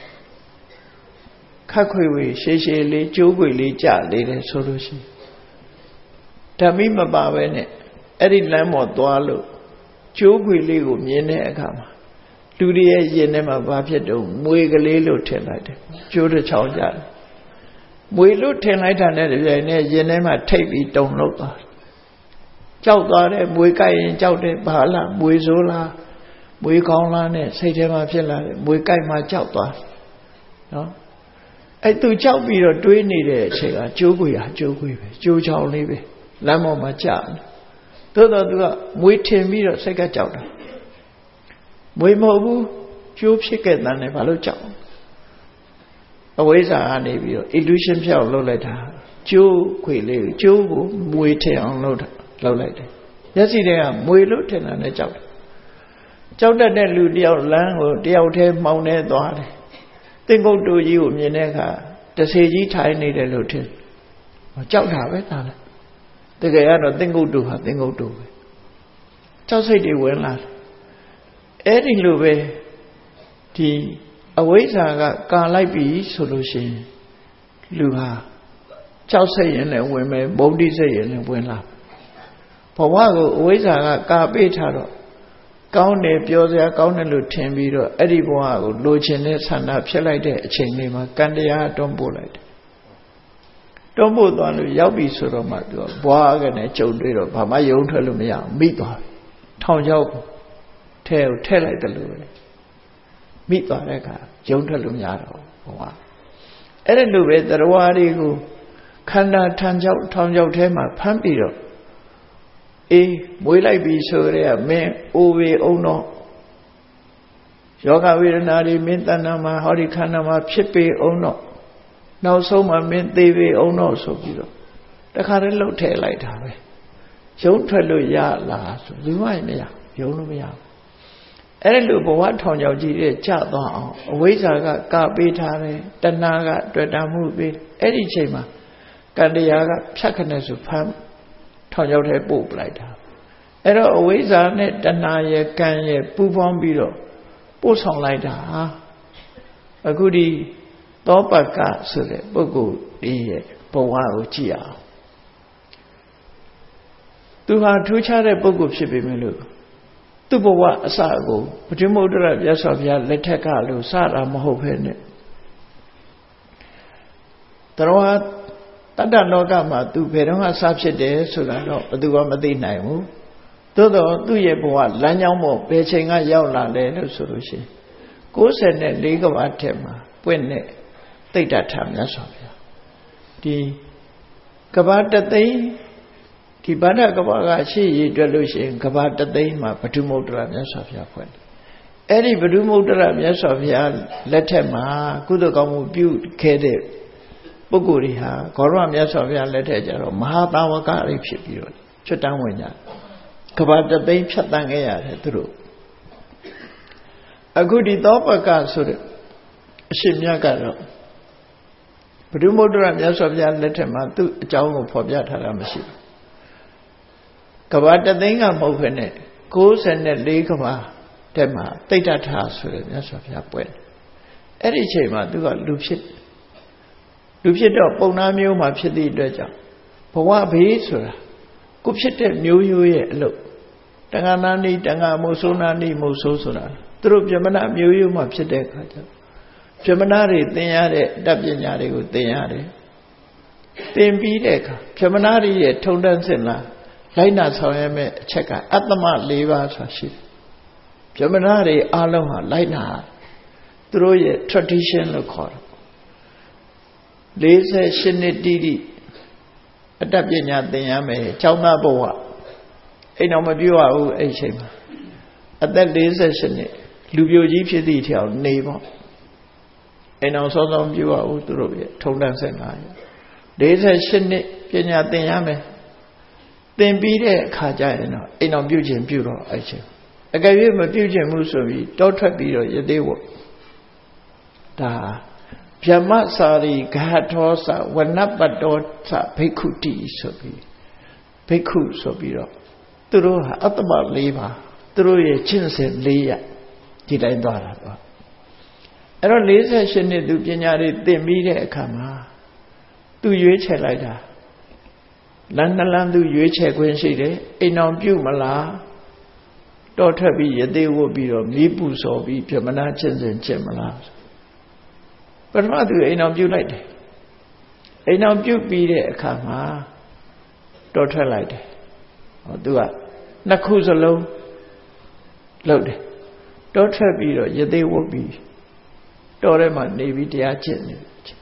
ခက်ခွေဝေရှည်ရှည်လေးကျိုးခွေလေးကြလေးတယ်ဆိုလို့ရှိရင်ဓမ္မိမပါပဲနဲ့အဲ့ဒီလမ်းပေါ်သွားလို့ကျိုးခွေလေးကိုမြင်တဲ့အခါမှာလူတွေရဲ့ရင်ထဲမှာဘာဖြစ်တော့မွေကလေးလို့ထင်လိုက်တယ်ကျိုးတစ်ချောင်းကြတယ်မွေလို့ထင်လိုက်တာနဲ့တပြိုင်နက်ရင်ထဲမှာထိတ်ပြီးတုန်လှုပ်သွားကြောက်သွားတယ်မွေကြိုက်ရင်ကြောက်တယ်ဘာလားမွေဆိုးလားမွေကောင်းလားနဲ့စိတ်ထဲမှာဖြစ်လာတယ်မွေကြိုက်မှကြောက်သွားနော်အဲ့သူကြောက်ပြီးတော့တွေးနေတဲ့အချိန်ကကျိုးခွေဟာကျိုးခွေပဲကျိုးချောင်းလေးပဲလမ်းပေါ်မှာကြာတယ်သို့တော့သူကမွေထင်ပြီးတော့စိတ်ကကြောက်တာမွေမဟုတ်ဘူးကျိုးဖြစ်ခဲ့တဲ့နဲ့ဘာလို့ကြောက်အဝိဇ္ဇာကနေပြီးတော့ illusion ဖြောက်လုပ်လိုက်တာကျိုးခွေလေးကိုကျိုးကိုမွေထင်အောင်လုပ်လိုက်တယ်မျက်စိထဲကမွေလို့ထင်တာနဲ့ကြောက်တယ်ကြောက်တတ်တဲ့လူတယောက်လမ်းကိုတယောက်တည်းမှောင်နေသွားတယ်သင်္ကုတ်တူကြီးကိုမြင်တဲ့အခါတဆေကြီးထိုင်နေတယ်လို့ထင်ကြောက်တာပဲဒါလည်းတကယ်ကတော့သင်္ကုတ်တူဟာသင်္ကုတ်တူပဲကြောက်စိတ်တွေဝင်လာတယ်အဲ့ဒီလိုပဲဒီအဝိဇ္ဇာကကာလိုက်ပြီဆိုလို့ရှိရင်လူဟာကြောက်စိတ်ရင်လည်းဝင်မယ်ဗုဒ္ဓစိတ်ရင်လည်းဝင်လာဘဝကိုအဝိဇ္ဇာကကာပေးထားတော့ကောင်းတယ်ပြောစရာကောင်းတယ်လို့ထင်ပြီးတော့အဲ့ဒီဘဝကိုလိုချင်တဲ့ဆန္ဒဖြစ်လိုက်တဲ့အချိန်လေးမှာကံတရားတွန်းပို့လိုက်တယ်တွန်းပို့သွားလို့ရောက်ပြီဆိုတော့မှသူကဘွားကနေကြုံတွေ့တော့ဘာမှယုံထွက်လို့မရအောင်မိသွားပြီထောင်ချောက်ထဲကိုထည့်လိုက်တယ်လို့မိသွားတဲ့အခါယုံထွက်လို့မရတော့ဘဝအဲ့ဒါလိုပဲတရားဝါတွေကိုခန္ဓာထံကြောက်ထောင်ကြောက်ထဲမှာဖမ်းပြီးတော့အေးမွေးလိုက်ပြီဆိုရဲမင်းအိုဝေအောင်တော့ယောဂဝေဒနာတွေမင်းတဏ္ဍာမှာဟောဒီခန္ဓာမှာဖြစ်ပေအောင်တော့နောက်ဆုံးမှမင်းသေးပေအောင်တော့ဆိုပြီးတော့တခါတည်းလှုပ်ထည့်လိုက်တာပဲယုံထွက်လို့ရလားဆိုဘူးမှမရယုံလို့မရဘူးအဲ့လိုဘဝထောင်ချောက်ကြီးတဲ့ကြသွားအောင်အဝိဇ္ဇာကကပေးထားတယ်တဏှာကတွေ့တာမှုပေးအဲ့ဒီချိန်မှာကံတရားကဖြတ်ခနဲ့ဆိုဖမ်းထောင်ချောက်ထဲပို့ပလိုက်တာအဲ့တော့အဝိဇ္ဇာနဲ့တဏှာရဲ့ကံရဲ့ပူးပေါင်းပြီးတော့ပို့ဆောင်လိုက်တာအခုဒီသောပကဆိုတဲ့ပုဂ္ဂိုလ်ဒီရဲ့ဘဝကိုကြည့်အောင်သူဟာထူးခြားတဲ့ပုဂ္ဂိုလ်ဖြစ်ပေမဲ့လို့သူ့ဘဝအစကိုပဋိမုဒ္ဒရမြတ်စွာဘုရားလက်ထက်ကလို့စတာမဟုတ်ဘဲနဲ့တော်တတ္တလောကမှာသူဘယ်တော့မှစဖြစ်တယ်ဆိုတာတော့ဘယ်သူမှမသိနိုင်ဘူးသို့တော့သူ့ရဲ့ဘဝလမ်းကြောင်းပေါ်ဘယ်ချိန်ကရောက်လာလဲလို့ဆိုလို့ရှိရင်94ကဘာထက်မှာပွင့်တဲ့တိဋ္ဌထမြတ်စွာဘုရားဒီကဘာတသိန်းဒီဗဒ္ဒကဘာကရှေ့ရည်တွက်လို့ရှိရင်ကဘာတသိန်းမှာပဋိမုဒ္ဒရမြတ်စွာဘုရားဖွင့်တယ်အဲ့ဒီပဋိမုဒ္ဒရမြတ်စွာဘုရားလက်ထက်မှာကုသိုလ်ကောင်းမှုပြုခဲ့တဲ့ပုဂ္ဂိုလ်တွေဟာဂေါရမမြတ်စွာဘုရားလက်ထက်ကျတော့မဟာတာဝကတွေဖြစ်ပြီးတော့ချွတ်တန်းဝင်ကြကဘာတသိန်းဖြတ်တန်းခဲ့ရတယ်သူတို့အခုဒီသောပကဆိုတဲ့အရှင်မြတ်ကတော့ပဋိမုဒ္ဒရမြတ်စွာဘုရားလက်ထက်မှာသူ့အကြောင်းကိုဖော်ပြထားတာမရှိဘူးကဘာတသိန်းကမဟုတ်ဘဲနဲ့94ကဘာတက်မှာတိဋ္ဌထဆိုတဲ့မြတ်စွာဘုရားပွဲအဲ့ဒီအချိန်မှာသူကလူဖြစ်တော့ပုံနာမျိုးမှာဖြစ်သည့်အတွက်ကြောင့်ဘဝဘေးဆိုတာကိုဖြစ်တဲ့မျိုးရိုးရဲ့အလုပ်တဏ္ဍာနာနိတဏ္ဍာမုဆိုးနာနိမုဆိုးဆိုတာသူတို့ပြမနာမျိုးရိုးမှာဖြစ်တဲ့အခါကျပြမနာတွေသင်ရတဲ့တတ်ပညာတွေကိုသင်ရတယ်သင်ပြီးတဲ့အခါပြမနာတွေရဲ့ထုံတန်းစင်လာလိုက်နာဆောင်ရမယ့်အချက်ကအတ္တမ၄ပါးဆိုတာရှိတယ်ပြမနာတွေအလုံးဟာလိုက်နာသူတို့ရဲ့ tradition လို့ခေါ်တယ်48နှစ်တိတိအတ္တပညာသင်ရမယ်ကျောင်းသားဘဝအိမ်တော်မပြောရဘူးအဲ့ချိန်မှာအသက်48နှစ်လူပြိုကြီးဖြစ်သည့်ထက်နေပေါ့အိမ်တော်စောစောပြောရဘူးသူတို့ရဲ့ထုံတန်းစင်လာ48နှစ်ပညာသင်ရမယ်သင်ပြီးတဲ့အခါကျရင်တော့အိမ်တော်ပြုခြင်းပြုတော့အဲ့ချိန်အကယ်၍မပြုခြင်းမှုဆိုပြီးတောထွက်ပြီးတော့ယသိဝတ်ဒါဗျမစာရိဂဟထောသဝနပတ္တောသဘိက္ခုတိဆိုပြီးဘိက္ခုဆိုပြီးတော့သူတို့ဟာအတ္တမ၄ပါးသူတို့ရဲ့ကျင့်စဉ်၄ရပ်ဒီတိုင်းသွားတာတော့အဲ့တော့48နှစ်သူပညာတွေသင်ပြီးတဲ့အခါမှာသူရွေးချယ်လိုက်တာလမ်းနှလမ်းသူရွေးချယ်ခွင့်ရှိတယ်အိမ်တော်ပြုမလားတော့ထွက်ပြီးယသိဝတ်ပြီးတော့မိပူစော်ပြီးပြမနာကျင့်စဉ်ကျင့်မလားပထမသူအိမ်တော်ပြုလိုက်တယ်အိမ်တော်ပြုပြီးတဲ့အခါမှာတော့ထွက်လိုက်တယ်ဟောသူကနှစ်ခုစလုံးလုပ်တယ်တော့ထွက်ပြီးတော့ယသိဝတ်ပြီးတော့ထဲမှာနေပြီးတရားကျင့်နေ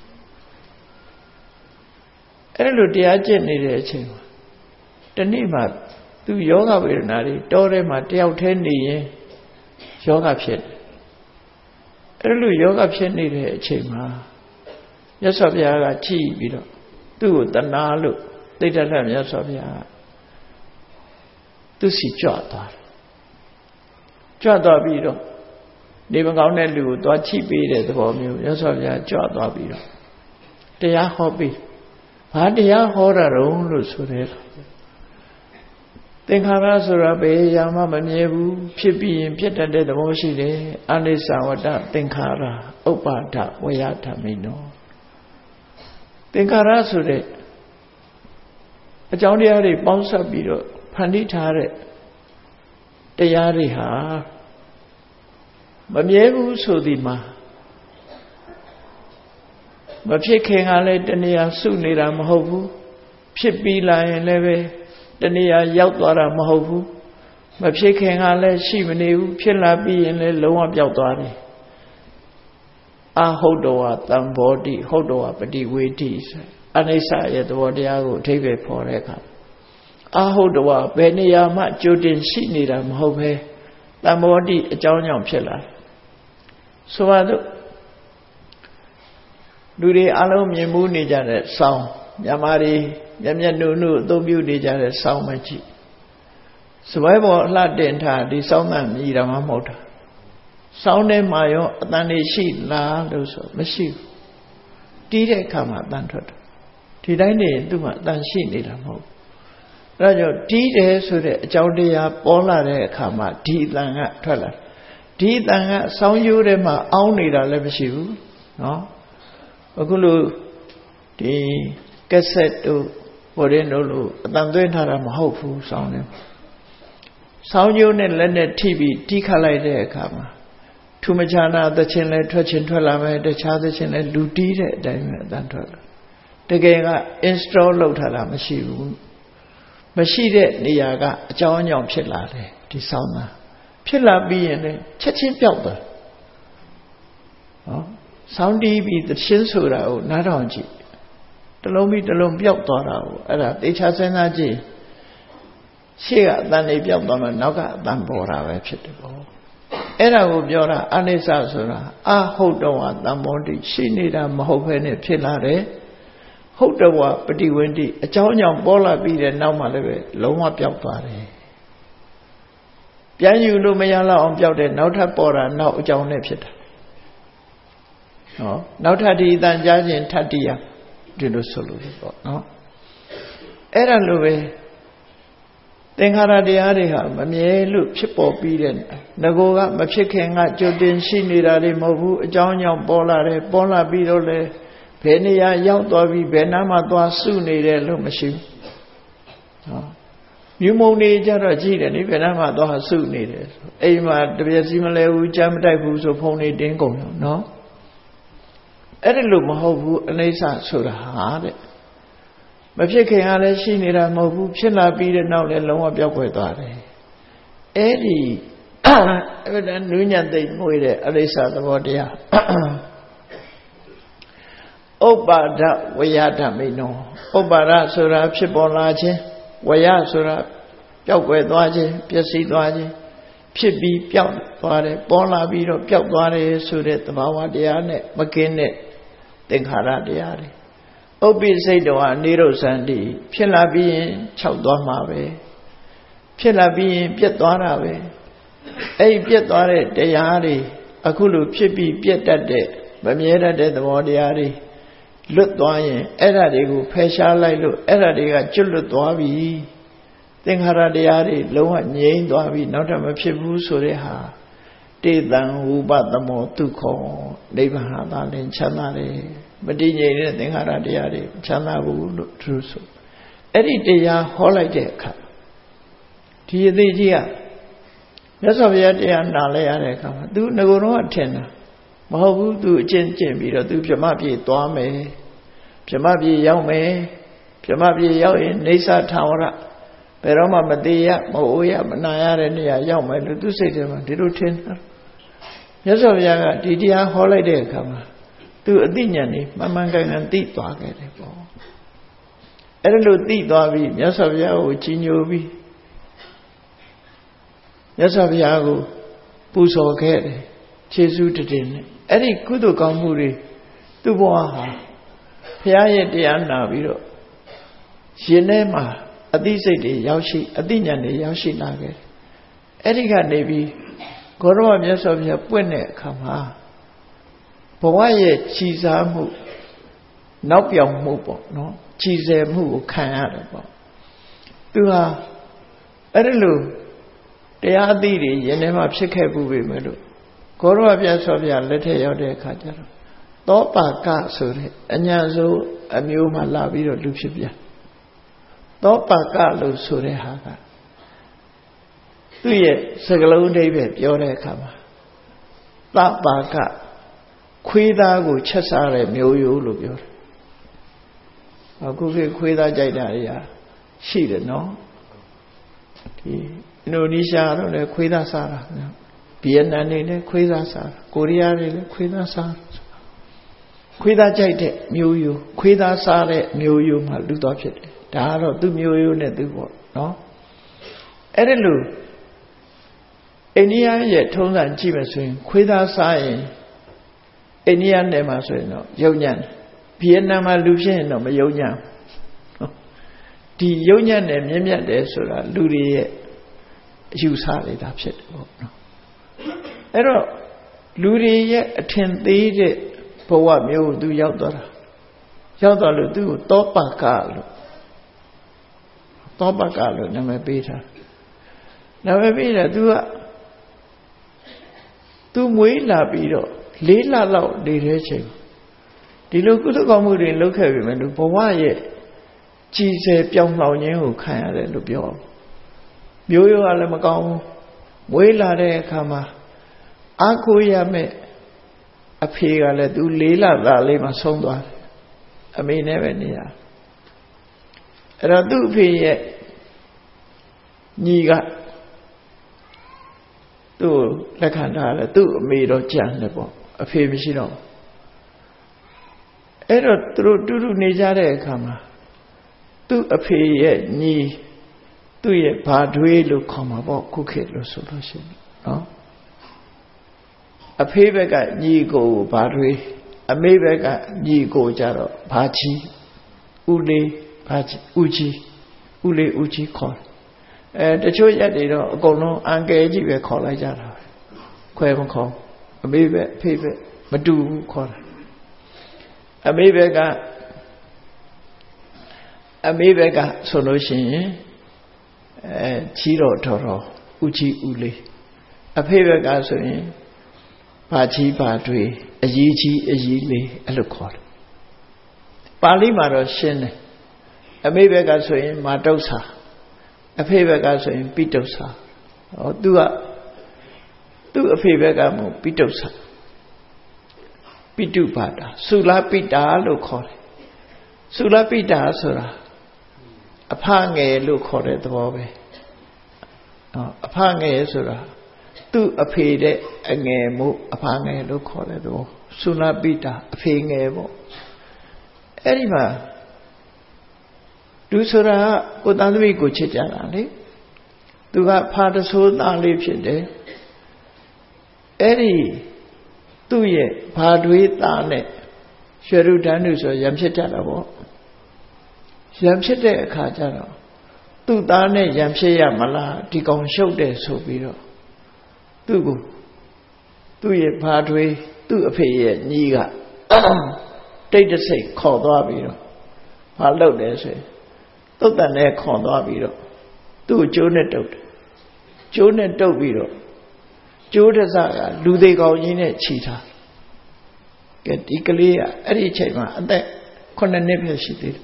အဲ့လိုတရားကျင့်နေတဲ့အချိန်မှာတနေ့မှသူယောဂဝေဒနာတွေတောထဲမှာတယောက်တည်းနေရင်ယောဂဖြစ်တယ်အဲ့လိုယောဂဖြစ်နေတဲ့အချိန်မှာမြတ်စွာဘုရားကကြည့်ပြီးတော့သူ့ကိုတဏှာလို့တိဋ္ဌထမြတ်စွာဘုရားကသူစီကြွသွားတယ်ကြွသွားပြီးတော့နေမကောင်းတဲ့လူကိုသွားချိပေးတဲ့သဘောမျိုးမြတ်စွာဘုရားကြွသွားပြီးတော့တရားဟောပြီးဘာတရားဟောတာတုံးလို့ဆိုတဲ့သင်္ခါရဆိုတာဘယ်ရာမှမမြဲဘူးဖြစ်ပြီးရင်ဖြစ်တတ်တဲ့သဘောရှိတယ်အနိစ္စဝတ္တသင်္ခါရဥပ္ပါဒဝေယဓမ္မိနောသင်္ခါရဆိုတဲ့အကြောင်းတရားတွေပေါင်းစပ်ပြီးတော့ဖန်တီးထားတဲ့တရားတွေဟာမမြဲဘူးဆိုဒီမှာမဖြစ်ခင်ကလည်းတဏှာစုနေတာမဟုတ်ဘူးဖြစ်ပြီးလာရင်လည်းပဲတဏှာရောက်သွားတာမဟုတ်ဘူးမဖြစ်ခင်ကလည်းရှိမနေဘူးဖြစ်လာပြီးရင်လည်းလုံးဝပျောက်သွားတယ်ဟုတ်တော်ဝတံဘောတိဟုတ်တော်ဝပฏิဝေတိအနိစ္စရဲ့သဘောတရားကိုအဓိပ္ပာယ်ဖော်တဲ့အခါဟုတ်တော်ဝဘယ်နေရာမှကြိုတင်ရှိနေတာမဟုတ်ပဲတံဘောတိအကြောင်းကြောင့်ဖြစ်လာဆိုပါတော့လူတွေအလုံးမြင်မှုနေကြတဲ့ဆောင်းမြန်မာတွေမျက်မျက်နှုနှုအသုံးပြုနေကြတဲ့ဆောင်းမကြည့်စပွဲပေါ်အလှတင်ထားဒီဆောင်းတန်မြည်တာမှမဟုတ်တာဆောင်းထဲမှာရောအတန်တွေရှိလားလို့ဆိုမရှိဘူးတီးတဲ့အခါမှာအတန်ထွက်တယ်ဒီတိုင်းနေသူ့မှာအတန်ရှိနေတာမဟုတ်ဘူးအဲဒါကြောင့်တီးတယ်ဆိုတဲ့အကြောင်းတရားပေါ်လာတဲ့အခါမှာဒီအတန်ကထွက်လာဒီအတန်ကဆောင်းရိုးထဲမှာအောင်းနေတာလည်းမရှိဘူးနော်အခုလိုဒီကက်ဆက်တို့ဟိုရင်တို့လို့အတန်သွင်းထားတာမဟုတ်ဘူးဆောင်းတယ်ဆောင်းရိုးနဲ့လက်နဲ့ထိပြီးတီးခတ်လိုက်တဲ့အခါမှာထူးမခြားနာသချင်းလဲထွက်ချင်းထွက်လာမယ်တခြားသချင်းလဲလူတီးတဲ့အတိုင်းပဲအတန်ထွက်လာတကယ်က install လုပ်ထားတာမရှိဘူးမရှိတဲ့နေရာကအကြောင်းအကြောင်းဖြစ်လာတယ်ဒီဆောင်းသားဖြစ်လာပြီးရင်လည်းချက်ချင်းပြောက်သွားနော်ဆောင်းတီးပြီးသချင်းဆိုတာကိုနားထောင်ကြည့်တလုံးပြီးတလုံးပြောက်သွားတာကိုအဲ့ဒါတေချာစဉ်းစားကြည့်ရှေ့ကအတန်လေးပြောက်သွားမှနောက်ကအတန်ပေါ်တာပဲဖြစ်တယ်ပေါ့အဲ့ဒါကိုပြောတာအနိစ္စဆိုတာဟုတ်တော်ဝတံဘောတိရှိနေတာမဟုတ်ဘဲနဲ့ဖြစ်လာတယ်ဟုတ်တော်ဝပฏิဝေတိအကြောင်းကြောင့်ပေါ်လာပြီးတဲ့နောက်မှလည်းပဲလုံးဝပြောက်သွားတယ်ပြန်ယူလို့မရတော့အောင်ပြောက်တဲ့နောက်ထပ်ပေါ်တာနောက်အကြောင်းနဲ့ဖြစ်တာနော်နောက်ထပ်ဒီအတန်ကြားခြင်းထပ်တည်းရဒီလိုဆိုလို့ပေါ့နော်အဲ့ဒါလိုပဲသင်္ခါရတရားတွေဟာမမြဲလို့ဖြစ်ပေါ်ပြီးတဲ့ငကိုကမဖြစ်ခင်ကကြိုတင်ရှိနေတာတွေမဟုတ်ဘူးအကြောင်းကြောင့်ပေါ်လာတယ်ပေါ်လာပြီးတော့လေဘယ်နေရာရောက်သွားပြီးဘယ်နားမှာသွားစုနေတယ်လို့မရှိဘူးနော်မြူမုံနေကြတော့ကြည့်တယ်နိဘယ်နားမှာသွားစုနေတယ်အိမ်မှာတပြက်စီမလဲဘူးကြမ်းမတိုက်ဘူးဆိုဖုန်းနေတင်းကုန်ရောနော်အဲ့ဒါလို့မဟုတ်ဘူးအနိစ္စဆိုတာဟာတဲ့မဖြစ်ခင်ကလည်းရှိနေတာမဟုတ်ဘူးဖြစ်လာပြီးတဲ့နောက်လည်းလုံးဝပြောက်ွယ်သွားတယ်အဲ့ဒီအဲ့ဒါနုညံ့သိမ့်မွေးတဲ့အနိစ္စသဘောတရားဥပ္ပါဒဝယဓမိနောဥပ္ပါဒဆိုတာဖြစ်ပေါ်လာခြင်းဝယဆိုတာပျောက်ကွယ်သွားခြင်းပျက်စီးသွားခြင်းဖြစ်ပြီးပျောက်သွားတယ်ပေါ်လာပြီးတော့ပျောက်သွားတယ်ဆိုတဲ့သဘာဝတရားနဲ့မကင်းတဲ့သင်္ခါရတရားတွေဥပ္ပိစိတ်တော်ဟာနိရောဓစံတိဖြစ်လာပြီးရင်ခြောက်သွားမှာပဲဖြစ်လာပြီးရင်ပြတ်သွားတာပဲအဲ့ဒီပြတ်သွားတဲ့တရားတွေအခုလိုဖြစ်ပြီးပြတ်တတ်တဲ့မမြဲတတ်တဲ့သဘောတရားတွေလွတ်သွားရင်အဲ့ဓာတွေကိုဖယ်ရှားလိုက်လို့အဲ့ဓာတွေကကျွတ်လွတ်သွားပြီသင်္ခါရတရားတွေလုံးဝငြိမ်းသွားပြီနောက်ထပ်မဖြစ်ဘူးဆိုတဲ့ဟာတေတံဝုပသမောဒုက္ခောနိဗ္ဗာန်ဟာသာလင်ချမ်းသာတယ်မတည်ငြိမ်တဲ့သင်္ခါရတရားတွေချမ်းသာဘူးလို့သူဆိုအဲ့ဒီတရားဟောလိုက်တဲ့အခါဒီအသေးကြီးကမြတ်စွာဘုရားတရားနာလဲရတဲ့အခါမှာသူငကိုယ်တော့ထင်တာမဟုတ်ဘူးသူအကျင့်ကျင့်ပြီးတော့သူဗြဟ္မပြေသွားမယ်ဗြဟ္မပြေရောက်မယ်ဗြဟ္မပြေရောက်ရင်နေသထာဝရဘယ်တော့မှမသေးရမအိုးရမနာရတဲ့နေရာရောက်မယ်လို့သူစိတ်ထဲမှာဒီလိုထင်တာမြတ်စွာဘုရားကဒီတရားဟောလိုက်တဲ့အခါမှာသူအသိဉာဏ်นี่မှန်မှန်ကန်ကန်သိသွားခဲ့တယ်ပေါ့အဲ့ဒါလို့သိသွားပြီးမြတ်စွာဘုရားကိုကြီးညိုပြီးမြတ်စွာဘုရားကိုပူဇော်ခဲ့တယ်ခြေဆုတည်နဲ့အဲ့ဒီကုသိုလ်ကောင်းမှုတွေသူ့ဘဝဟာဘုရားရဲ့တရားနာပြီးတော့ရှင်ထဲမှာအသိစိတ်တွေရောက်ရှိအသိဉာဏ်တွေရောက်ရှိလာခဲ့အဲ့ဒီကနေပြီးဂေါရမမြတ်စွာဘုရားပွင့်တဲ့အခါမှာဘဝရဲ့ခြိစားမှုနောက်ပြောင်မှုပေါ့နော်ခြိဆယ်မှုကိုခံရတယ်ပေါ့သူဟာအဲ့ဒါလို့တရားအသိတွေရင်ထဲမှာဖြစ်ခဲ့ဘူးပဲမလို့ဂေါရမမြတ်စွာဘုရားလက်ထက်ရောက်တဲ့အခါကျတော့သောပါကဆိုတဲ့အညာဆုံးအမျိုးမှလာပြီးတော့လူဖြစ်ပြန်သောပါကလို့ဆိုတဲ့ဟာကသူ့ရဲ့စကားလုံးအဓိပ္ပာယ်ပြောတဲ့အခါမှာသပါကခွေးသားကိုချက်စားတဲ့မျိုးရိုးလို့ပြောတယ်အခုခွေးသားကြိုက်တာတွေရှိတယ်နော်ဒီအင်ဒိုနီးရှားတော့လည်းခွေးသားစားတာဗီယက်နမ်တွေလည်းခွေးသားစားတာကိုရီးယားတွေလည်းခွေးသားစားခွေးသားကြိုက်တဲ့မျိုးရိုးခွေးသားစားတဲ့မျိုးရိုးမှလူသွားဖြစ်တယ်ဒါကတော့သူ့မျိုးရိုးနဲ့သူပေါ့နော်အဲ့ဒါလို့အိန္ဒိယရဲ့ထုံးစံကြည့်မယ်ဆိုရင်ခွေးသားစားရင်အိန္ဒိယနယ်မှာဆိုရင်တော့ယုံညံ့ဗီယက်နမ်မှာလူဖြစ်ရင်တော့မယုံညံ့ဒီယုံညံ့တယ်မြင့်မြတ်တယ်ဆိုတာလူတွေရဲ့အယူဆတွေဒါဖြစ်တယ်ပေါ့နော်အဲ့တော့လူတွေရဲ့အထင်သေးတဲ့ဘဝမျိုးကိုသူရောက်သွားတာရောက်သွားလို့သူ့ကိုတောပကလို့နာမည်ပေးထားနာမည်ပေးတာသူမွေးလာပြီးတော့4 လလောက်နေတဲ့ချိန်ဒီလိုကုသကောင်းမှုတွေလုပ်ခဲ့ပြီမဲ့လူဘဝရဲ့ကြည်စဲပြောင်းလောင်ခြင်းကိုခံရတယ်လို့ပြောမျိုးရိုးကလည်းမကောင်းဘူးမွေးလာတဲ့အခါမှာအားကိုးရမယ်အဖေကလည်းသူ4 လသားလေးမှဆုံးသွားတယ်အမေနဲ့ပဲနေရအဲ့တော့သူ့အဖေရဲ့ညီကသူ့လက်ခံထားတယ်သူ့အမေတော့ကြံတယ်ပေါ့အဖေမရှိတော့အဲ့တော့သူတို့တူတူနေကြတဲ့အခါမှာသူ့အဖေရဲ့ညီသူ့ရဲ့ဘာတွေးလို့ခေါ်မှာပေါ့ခုခေတ်လို့ဆိုလို့ရှိရင်နော်အဖေဘက်ကညီကိုဘာတွေးအမေဘက်ကညီကိုကြတော့ဘာကြီးဦးလေးဘာကြီးဦးကြီးခေါ်တချို့ရက်တွေတော့အကုန်လုံးအန်ကယ်ကြီးပဲခေါ်လိုက်ကြတာပဲခွဲမခေါ်အမေဘက်အဖေဘက်မတူဘူးခေါ်တာအမေဘက်ကဆိုလို့ရှိရင်ကြီးတော်တော်ဦးကြီးဦးလေးအဖေဘက်ကဆိုရင်ဘာကြီးဘာတွေအကြီးကြီးအကြီးလေးအဲ့လိုခေါ်တယ်ပါဠိမှာတော့ရှင်းတယ်အမေဘက်ကဆိုရင်မာတုဆာအဖေဘက်ကဆိုရင်ပိတုဆာဟောသူ့အဖေဘက်ကမို့ပိတုဆာပိတုပါတာသုလပိတာလို့ခေါ်တယ်သုလပိတာဆိုတာအဖငယ်လို့ခေါ်တဲ့သဘောပဲအဖငယ်ဆိုတာသူ့အဖေတဲ့အငယ်မို့အဖငယ်လို့ခေါ်တဲ့သဘောသုလပိတာအဖေငယ်ပေါ့အဲ့ဒီမှာသူဆိုတာကိုသားသမီးကိုချစ်ကြတာလေသူကဖာတဆိုးသားလေးဖြစ်တယ်အဲ့ဒီသူ့ရဲ့ဘာတွေးသားနဲ့ရွှေရုဒန်းသူဆိုရံဖြစ်တတ်တာပေါ့ရံဖြစ်တဲ့အခါကျတော့သူ့သားနဲ့ရံဖြစ်ရမလားဒီကောင်ရှုပ်တယ်ဆိုပြီးတော့သူ့ရဲ့ဘာတွေးသူ့အဖေရဲ့ညီကတိတ်တဆိတ်ခေါ်သွားပြီးတော့ဘာလုပ်တယ်ဆိုရင်သုတ်တန်နဲ့ခေါ်သွားပြီးတော့သူ့ကိုကျိုးနဲ့တုပ်တယ်ကျိုးနဲ့တုပ်ပြီးတော့ကျိုးတစကလူသေးကောင်ကြီးနဲ့ခြိထားကဲဒီကလေးကအဲ့ဒီအချိန်မှာအသက်9 နှစ်ပဲရှိသေးတယ်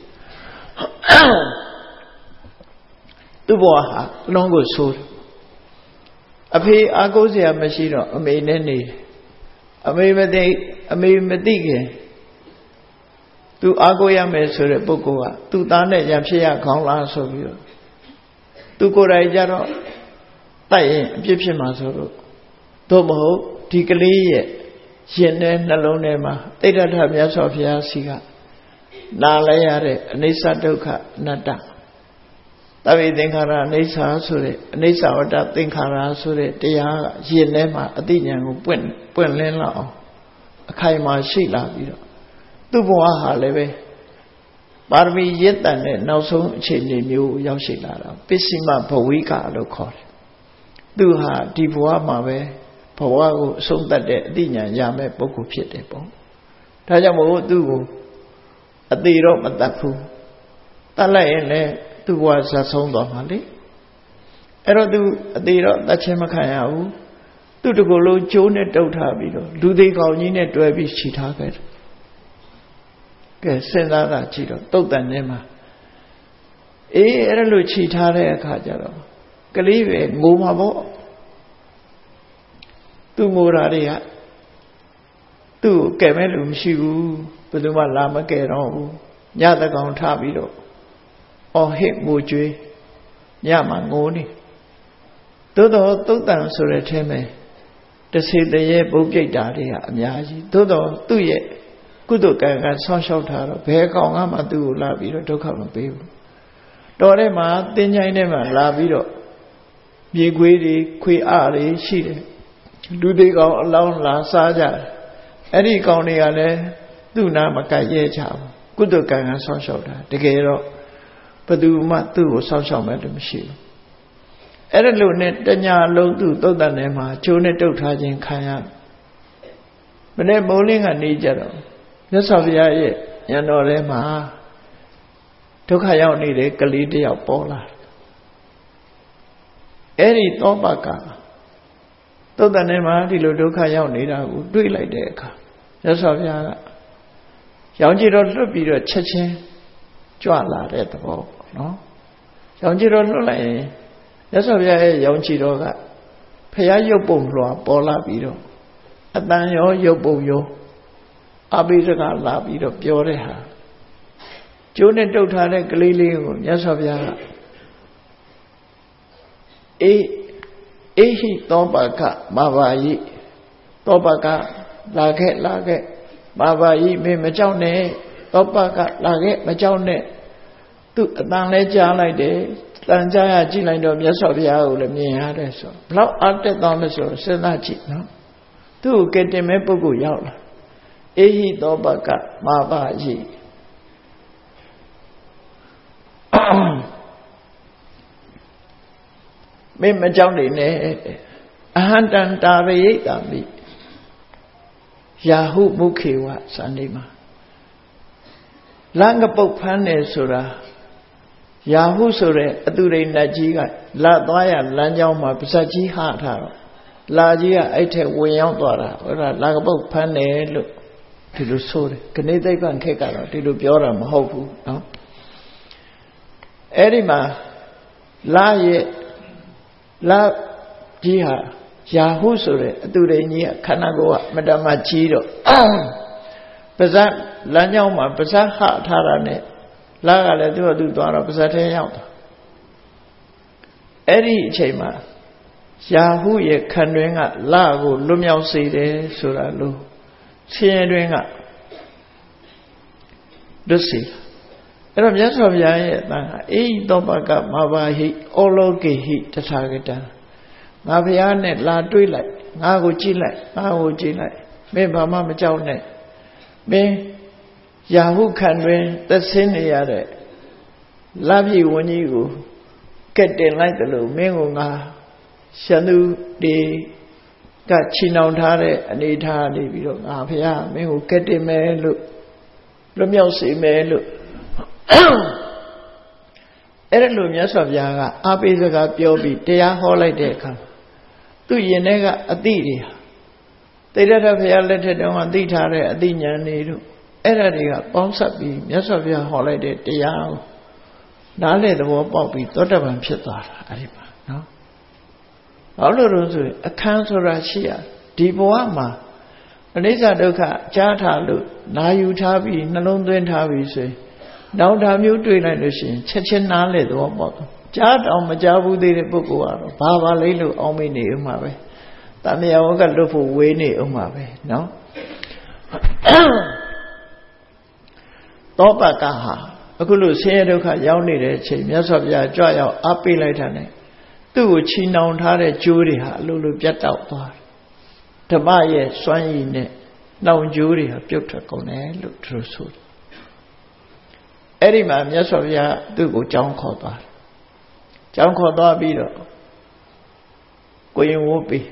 သူ့ဘဝဟာလုံးကိုဆိုးတယ်အဖေအားကိုးစရာမရှိတော့အမေနဲ့နေအမေမသိခင်သူအားကိုးရမယ်ဆိုတဲ့ပုဂ္ဂိုလ်ကသူ့သားနဲ့ရံဖြစ်ရခေါင်းလားဆိုပြီးတော့သူကိုယ်တိုင်ကြတော့တိုက်ရင်အပြစ်ဖြစ်မှာဆိုလို့သို့မဟုတ်ဒီကလေးရဲ့ရင်ထဲနှလုံးထဲမှာတိဋ္ဌထမြတ်စွာဘုရားစီကနာလဲရတဲ့အနိစ္စဒုက္ခအနတ္တသဗ္ဗေသင်္ခါရအနိစ္စဆိုတဲ့အနိစ္စဝတ္တသင်္ခါရဆိုတဲ့တရားကရင်ထဲမှာအသိဉာဏ်ကိုပွင့်လင်းလာအောင်အခိုင်အမာရှိလာပြီးတော့သူ့ဘဝဟာလည်းပဲပါရမီရင့်တန်တဲ့နောက်ဆုံးအခြေအနေမျိုးရောက်ရှိလာတာပစ္စည်းမဘဝိကလို့ခေါ်တယ်သူဟာဒီဘဝမှာပဲဘဝကိုအဆုံးသတ်တဲ့အသိဉာဏ်ရမဲ့ပုဂ္ဂိုလ်ဖြစ်တယ်ပေါ့ဒါကြောင့်မို့သူ့ကိုအသေးတော့မတတ်ဘူးတတ်လိုက်ရင်လည်းသူ့ဘဝဇတ်ဆုံးသွားမှာလေအဲ့တော့သူအသေးတော့တတ်ခြင်းမခံရဘူးသူ့တကူလုံးကျိုးနဲ့တုပ်ထားပြီးတော့လူသေးကောင်ကြီးနဲ့တွဲပြီးခြိထားခဲ့တယ်ကဲစဉ်းစားတာကြည့်တော့တုတ်တန်ထဲမှာအဲ့ဒါလို့ခြိထားတဲ့အခါကျတော့ကလေးပဲငိုမှာပေါ့သူငိုတာတွေကသူ့ကိုကဲမဲ့လူမရှိဘူးဘယ်သူမှလာမကဲတော့ဘူးညတကောင်ထားပြီးတော့အော်ဟစ်ငိုကြွေးညမှာငိုနေသို့တော့တုတ်တန်ဆိုတဲ့ထဲမှာတစေတရေပုတ်ပြိတ်တာတွေကအများကြီးသို့တော့သူ့ရဲ့ကုသိုလ်ကံကဆောင်းလျှောက်ထားတော့ဘယ်ကောင်မှသူ့ကိုလာပြီးတော့ဒုက္ခမပေးဘူးတော်ထဲမှာသင်္ချိုင်းထဲမှာလာပြီးတော့မြေခွေးတွေခွေအားတွေရှိတယ်လူတွေကောင်အလောင်းလာစားကြတယ်အဲ့ဒီကောင်တွေကလည်းသူ့နာမကရဲချဘူးကုသိုလ်ကံကဆောင်းလျှောက်တာတကယ်တော့ဘယ်သူမှသူ့ကိုဆောင်းလျှောက်မဲ့လို့မရှိဘူးအဲ့ဒါလို့နဲ့တညာလုံးသူ့သုတ်တန်ထဲမှာကျိုးနဲ့တုတ်ထားခြင်းခံရမနေ့မိုးလင်းကနေကြတော့မြတ်စွာဘုရားရဲ့ဉာဏ်တော်ထဲမှာဒုက္ခရောက်နေတဲ့ကလေးတယောက်ပေါ်လာအဲ့ဒီသောပကသုတ်တန်ထဲမှာဒီလိုဒုက္ခရောက်နေတာကိုတွေးလိုက်တဲ့အခါမြတ်စွာဘုရားကရောင်ကြည်တော်လွတ်ပြီးတော့ချက်ချင်းကြွလာတဲ့သဘောပေါ့နော်ရောင်ကြည်တော်လွတ်လိုက်ရင်မြတ်စွာဘုရားရဲ့ရောင်ကြည်တော်ကဖရာရုပ်ပုံလွှာပေါ်လာပြီးတော့အတန်ရောရုပ်ပုံရောအဘိဓကလာပြီးတော့ပြောတဲ့ဟာကျိုးနဲ့တုတ်ထားတဲ့ကလေးလေးကိုမြတ်စွာဘုရားကအေဟိသောပကမာဘာယိသောပကလာခဲ့မာဘာယိမင်းမကြောက်နဲ့သောပကလာခဲ့မကြောက်နဲ့သူအတန်လဲကြားလိုက်တယ်တန်ကြားရကြည့်လိုက်တော့မြတ်စွာဘုရားကိုလည်းမြင်ရတယ်ဆိုဘလောက်အတက်တော်လဲဆိုစဉ်းစားကြည့်နော်သူ့ကိုကဲတင်မဲ့ပုဂ္ဂိုလ်ရောက်လာအေဟိသောပကမာဘာယိမင်းမကြောက်နေနဲ့အဟံတံတာရိတာမိယာဟုမုခေဝဇာနေမှာလငပုတ်ဖမ်းတယ်ဆိုတာယာဟုဆိုတဲ့အသူရိဏတ်ကြီးကလာသွားရလမ်းကြောင်းမှာပါဇက်ကြီးဟထားတော့လာကြီးကအဲ့ထက်ဝင်ရောက်သွားတာဟောတာလငပုတ်ဖမ်းတယ်လို့ဒီလိုဆိုတယ်ခဏိသိပ္ပံခက်ကတော့ဒီလိုပြောတာမဟုတ်ဘူးနော်အဲ့ဒီမှာလာရဲ့လာကြီးဟာယာဟုဆိုတဲ့အသူရိကြီးကခန္ဓာကိုယ်ကမတမကြီးတော့ပါဇက်လမ်းကြောင်းမှာပါဇက်ဟထားတာနဲ့လာကလည်းသူ့အတူသွားတော့ပါဇက်ထဲရောက်တာအဲ့ဒီအချိန်မှာယာဟုရဲ့ခံတွင်းကလာကိုလွတ်မြောက်စေတယ်ဆိုတာလို့ဆင်းရဲတွင်းကလွတ်စေအဲ့တော့မြတ်စွာဘုရားရဲ့အတန်ဟာအေဟိသောပကမာဘာဟိဩလောကေဟိတထာဂတံငါဘုရားနဲ့လာတွေ့လိုက်ငါကိုကြည့်လိုက်မင်းဘာမှမကြောက်နဲ့မင်းယာဟုခံတွင်သက်ဆင်းနေရတဲ့လပြည့်ဝန်းကြီးကိုကက်တင်လိုက်တယ်လို့မင်းကငါရှန်သူတွေကချီနှောင်ထားတဲ့အနေထားနေပြီးတော့ငါဘုရားမင်းကိုကက်တင်မယ်လို့လွတ်မြောက်စေမယ်လို့အဲ့ဒါလို့မြတ်စွာဘုရားကအာပိစကားပြောပြီးတရားဟောလိုက်တဲ့အခါသူ့ရင်ထဲကအတိတွေဟာသေရတဘုရားလက်ထက်တုန်းကသိထားတဲ့အသိဉာဏ်တွေတို့အဲ့ဒါတွေကပေါင်းဆက်ပြီးမြတ်စွာဘုရားဟောလိုက်တဲ့တရားကိုနားလည်သဘောပေါက်ပြီးသောတပန်ဖြစ်သွားတာအဲ့ဒီမှာနော်ဘာလို့လဲဆိုရင်အခန်းဆိုတာရှိရဒီဘဝမှာအနိစ္စဒုက္ခကြားထားလို့နာယူထားပြီးနှလုံးသွင်းထားပြီးဆိုရင်နောက်တာမျိုးတွေ့လိုက်လို့ရှိရင်ချက်ချင်းနားလည်သဘောပေါက်ကြားတော့မကြားဘူးသေးတဲ့ပုဂ္ဂိုလ်ကတော့ဘာလိမ့်လို့အောင်းမိနေဥမှာပဲတမယဝကလွတ်ဖို့ဝေးနေဥမှာပဲနော်သောပကဟာအခုလို့ဆင်းရဲဒုက္ခရောက်နေတဲ့အချိန်မြတ်စွာဘုရားကြွရောက်အားပေးလိုက်တာ ਨੇ သူ့ကိုချီနှောင်ထားတဲ့ကြိုးတွေဟာအလိုလိုပြတ်တောက်သွားတယ်ဓမ္မရဲ့စွမ်းရည်နဲ့နှောင်ကြိုးတွေဟာပြုတ်ထွက်ကုန်တယ်လို့သူတို့ဆိုတယ်အဲ့ဒီမှာမြတ်စွာဘုရားသူ့ကိုကြောင်းခေါ်သွားတယ်ကြောင်းခေါ်သွားပြီးတော့ကိုရင်ဝိုးပြီး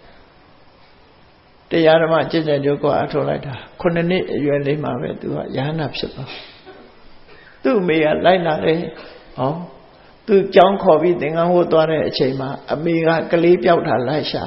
တရားဓမ္မကျင့်ကြံကြိုးကအထောက်လိုက်တာ9နှစ်အရွယ်လေးမှာပဲသူကယဟနာဖြစ်သွားသူ့အမေကလိုက်လာတယ်ဟောသူကြောင်းခေါ်ပြီးသင်္ကန်းဝတ်သွားတဲ့အချိန်မှာအမေကကလေးပြောက်တာလိုက်ရှာ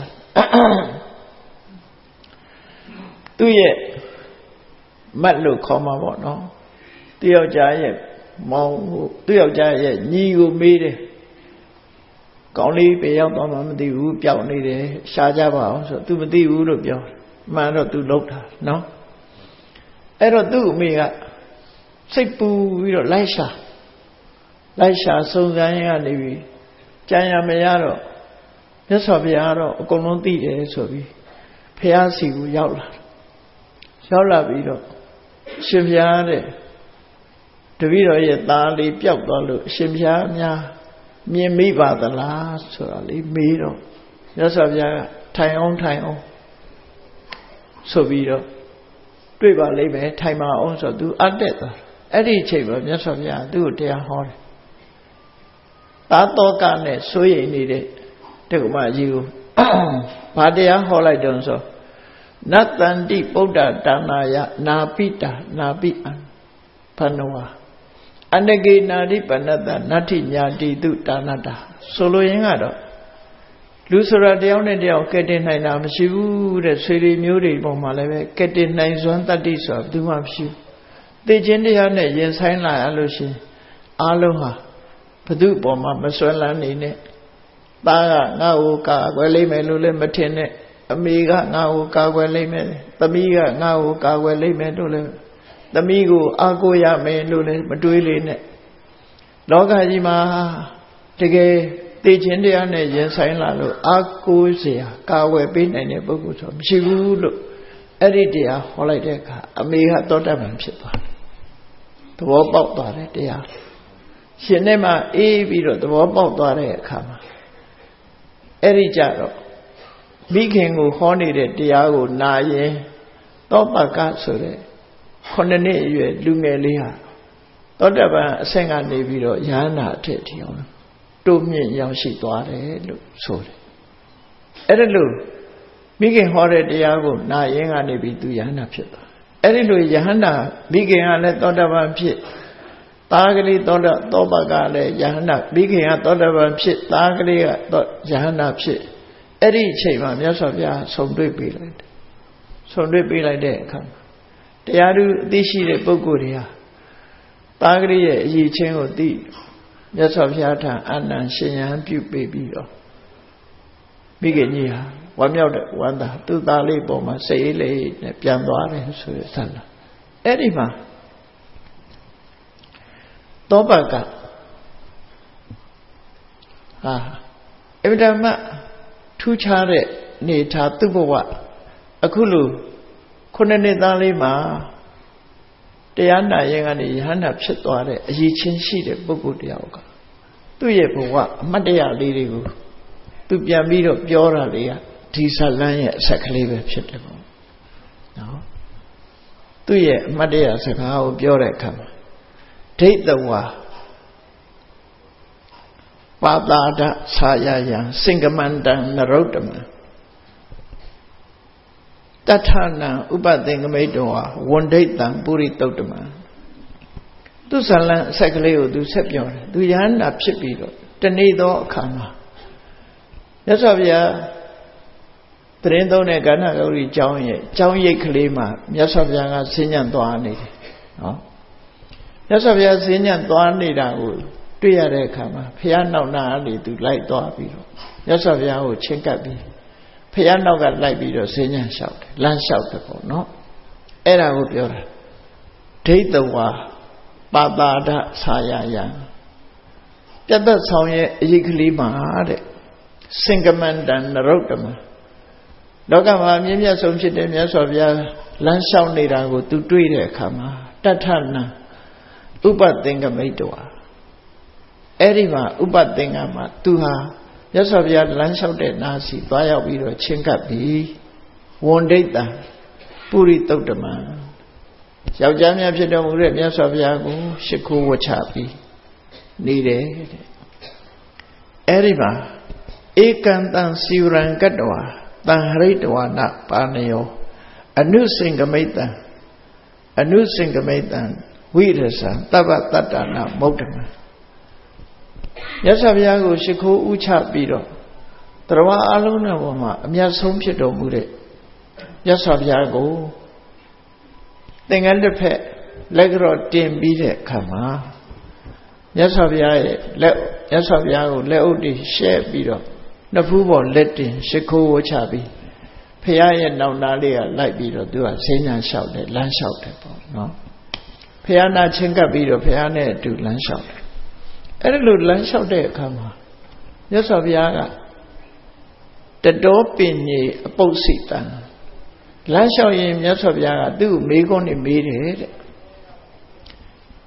သူ့ရဲ့မတ်လို့ခေါ်မှာပေါ့နော်သူယောက်ျားရဲ့မောင်သူယောက်ျားရဲ့ညီကိုမေးတယ်ကောင်းလေးပဲရောက်သွားမှမသိဘူးပျောက်နေတယ်ရှားကြပါအောင်ဆို तू မသိဘူးလို့ပြောမှန်တော့ तू လောက်တာနော်အဲ့တော့သူ့အမေကစိတ်ပူပြီးတော့လိုက်ရှာစုံစမ်းရနေပြီကြံရမရတော့မြတ်စွာဘုရားတော့အကုန်လုံးသိတယ်ဆိုပြီးဖះစီကိုရောက်လာပြီးတော့ရှင်ဘုရားတဲ့တပည့်တော်ရဲ့သားလေးပျောက်သွားလို့ရှင်ဘုရားများမြင်မိပါသလားဆိုတာလေမေးတော့မြတ်စွာဘုရားကထိုင်အောင်ဆိုပြီးတော့တွေ့ပါလိမ့်မယ်ထိုင်ပါအောင်ဆိုသူအတက်သွားအဲ့ဒီအချိန်မှာမြတ်စွာဘုရားသူ့ကိုတရားဟောတယ်သာတောကနဲ့စိုးရိမ်နေတဲ့တက္ကမကြီးကိုဘာတရားဟောလိုက်တုံးဆိုနတ္တန္တိပုဒ္ဒဒါနာယနာပိတာနာပိအံဖဏဝါအနဂေနာတိပဏတ္တနတ္ထိညာတိတုဒါနတာဆိုလိုရင်းကတော့လူဆိုတာတယောက်နဲ့တယောက်ကဲတင်နိုင်တာမရှိဘူးတဲ့ဆွေတွေမျိုးတွေပုံမှာလည်းပဲကဲတင်နိုင်စွမ်းတတ္တိဆိုတာဘယ်သူမှမရှိဘူးသိခြင်းတရားနဲ့ရင်ဆိုင်လာရလို့ရှိရင်အားလုံးဟာဘသူ့ပေါ်မှာမစွဲလန်းနေနဲ့သားကငါ့ကိုကာကွယ်လိမ့်မယ်လို့လည်းမထင်နဲ့အမေကငါ့ကိုကာကွယ်လိမ့်မယ်သမီးကငါ့ကိုကာကွယ်လိမ့်မယ်လို့လည်းသမီးကိုအားကိုးရမယ်လို့လည်းမတွေးလေနဲ့လောကကြီးမှာတကယ်သိခြင်းတရားနဲ့ရင်ဆိုင်လာလို့အားကိုးเสียကာကွယ်ပေးနိုင်တဲ့ပုဂ္ဂိုလ်ဆိုမရှိဘူးလို့အဲ့ဒီတရားဟောလိုက်တဲ့အခါအမေကသောတပန်ဖြစ်သွားတယ်သဘောပေါက်သွားတယ်တရားရှင်နဲ့မှအေးပြီးတော့သဘောပေါက်သွားတဲ့အခါမှာအဲ့ဒီကြတော့မိခင်ကိုဟောနေတဲ့တရားကိုနာရင်သောပကဆိုတဲ့9နှစ်အရွယ်လူငယ်လေးဟာသောတပန်အဆင့်ကနေပြီးတော့ယန္နာအထက်ထီအောင်တိုးမြင့်ရောက်ရှိသွားတယ်လို့ဆိုတယ်အဲ့ဒါလို့မိခင်ဟောတဲ့တရားကိုနာရင်ကနေပြီးသူယန္နာဖြစ်သွားအဲ့ဒီလိုယန္နာမိခင်ကလည်းသောတပန်ဖြစ်သားကလေးသောပကလည်းယန္နာမိခင်ကသောတပန်ဖြစ်သားကလေးကယန္နာဖြစ်အဲ့ဒီအချိန်မှာမြတ်စွာဘုရားဆုံတွေ့ပေးလိုက်တယ်ဆုံတွေ့ပေးလိုက်တဲ့အခါတရားသူအသိရှိတဲ့ပုဂ္ဂိုလ်တွေဟာသားကလေးရဲ့အရေးချင်းကိုသိမြတ်စွာဘုရားထံအနန္တရှင်ယံပြုပေးပြီးတော့မိခင်ကြီးဟာဝမ်းမြောက်တဲ့ဝမ်းသာသူ့သားလေးပေါ်မှာစိတ်အေးလေးနဲ့ပြန်သွားတယ်ဆိုရသလားအဲ့ဒီမှာသောပကအဗ္ဗဓမ္မထူးခြားတဲ့နေထားသူ့ဘဝအခုလို9နှစ်သားလေးမှာတရားနာရင်ကနေယဟန္တာဖြစ်သွားတဲ့အရေးချင်းရှိတဲ့ပုဂ္ဂိုလ်တရားကသူ့ရဲ့ဘဝအမတ်တရားလေးတွေကိုသူပြန်ပြီးတော့ပြောတာလေကဒီဇလန်းရဲ့အဆက်ကလေးပဲဖြစ်တယ်ပေါ့နော်သူ့ရဲ့အမတ်တရားစကားကိုပြောတဲ့အခါမှာဒိဋ္ဌဝါပါတာဒဆာယယံစင်္ကမန္တံနရုတ္တမံတထနံဥပသင်္ကမိတ္တဝါဝန္ဒိတံပုရိတုတ္တမံသူဇလံအဆက်ကလေးကိုသူဆက်ပြောတယ်သူယဟန္တာဖြစ်ပြီးတော့တနေ့သောအခါမှာမြတ်စွာဘုရားတရင်သုံးတဲ့ကဏ္ဍဂௌရီကျောင်းရဲ့ကျောင်းရိပ်ကလေးမှာမြတ်စွာဘုရားကဆင်းညံသွားနေတယ်နော်မြတ်စွာဘုရားဆင်းညံသွားနေတာကိုတွေ့ရတဲ့အခါမှာဘုရားနောက်နာကနေသူလိုက်သွားပြီးတော့မြတ်စွာဘုရားကိုချဉ်ကပ်ပြီးဘုရားနောက်ကလိုက်ပြီးတော့ဆင်းညံလျှောက်တယ်လမ်းလျှောက်တယ်ပေါ့နော်အဲ့ဒါကိုပြောတာဒိဋ္ဌဝါပါတာဒဆာယယံပြတ်သက်ဆောင်ရဲ့အရေးကလေးမှာတဲ့စင်္ကမန္တံနရုတ္တမလောကမှာမြင့်မြတ်ဆုံးဖြစ်တဲ့မြတ်စွာဘုရားလမ်းလျှောက်နေတာကိုသူတွေ့တဲ့အခါမှာတထနံဥပသင်္ကမိတ္တဝါအဲ့ဒီမှာဥပသင်္ကမှာသူဟာမြတ်စွာဘုရားလမ်းလျှောက်တဲ့နာစီသွားရောက်ပြီးတော့ချင်းကပ်ပြီးဝန္ဒိတံပုရိတုတ္တမံယောက်ျားများဖြစ်တော်မူတဲ့မြတ်စွာဘုရားကိုရှ िख ိုးဝတ်ချပြီးနေတယ်တဲ့အဲ့ဒီမှာဧကံတံစီဝရံကတ္တဝါတံဟရိတဝါနပါဏယောအနုစင်္ကမိတံဝိရဇံတပ္ပတတ္တနာမௌဒ္ဓမံမြတ်စွာဘုရားကိုရှ िख ိုးဥချပြီးတော့တရားအလုံးစုံပေါ်မှာအမြတ်ဆုံးဖြစ်တော်မူတဲ့မြတ်စွာဘုရားကိုသင်္ကန်းတစ်ဖက်လက်ကြော့တင်ပြီးတဲ့အခါမှာမြတ်စွာဘုရားကိုလက်အုပ်တွေရှဲပြီးတော့နှစ်ဖူးပေါ်လက်တင်ရှ िख ိုးဝတ်ချပြီးဘုရားရဲ့နောက်နားလေးကလိုက်ပြီးတော့သူကဆင်းညာလျှောက်တယ်လမ်းလျှောက်တယ်ပေါ့နော်ဘုရားနာချင်းကပ်ပြီးတော့ဘုရားနဲ့အတူလမ်းလျှောက်တယ်အဲ့ဒါလိုလမ်းလျှောက်တဲ့အခါမှာမြတ်စွာဘုရားကတတောပင်ကြီးအပုပ်စိတံလမ်းလျှောက်ရင်မြတ်စွာဘုရားကသူ့ကိုမေးခွန်းနေမေးတယ်တဲ့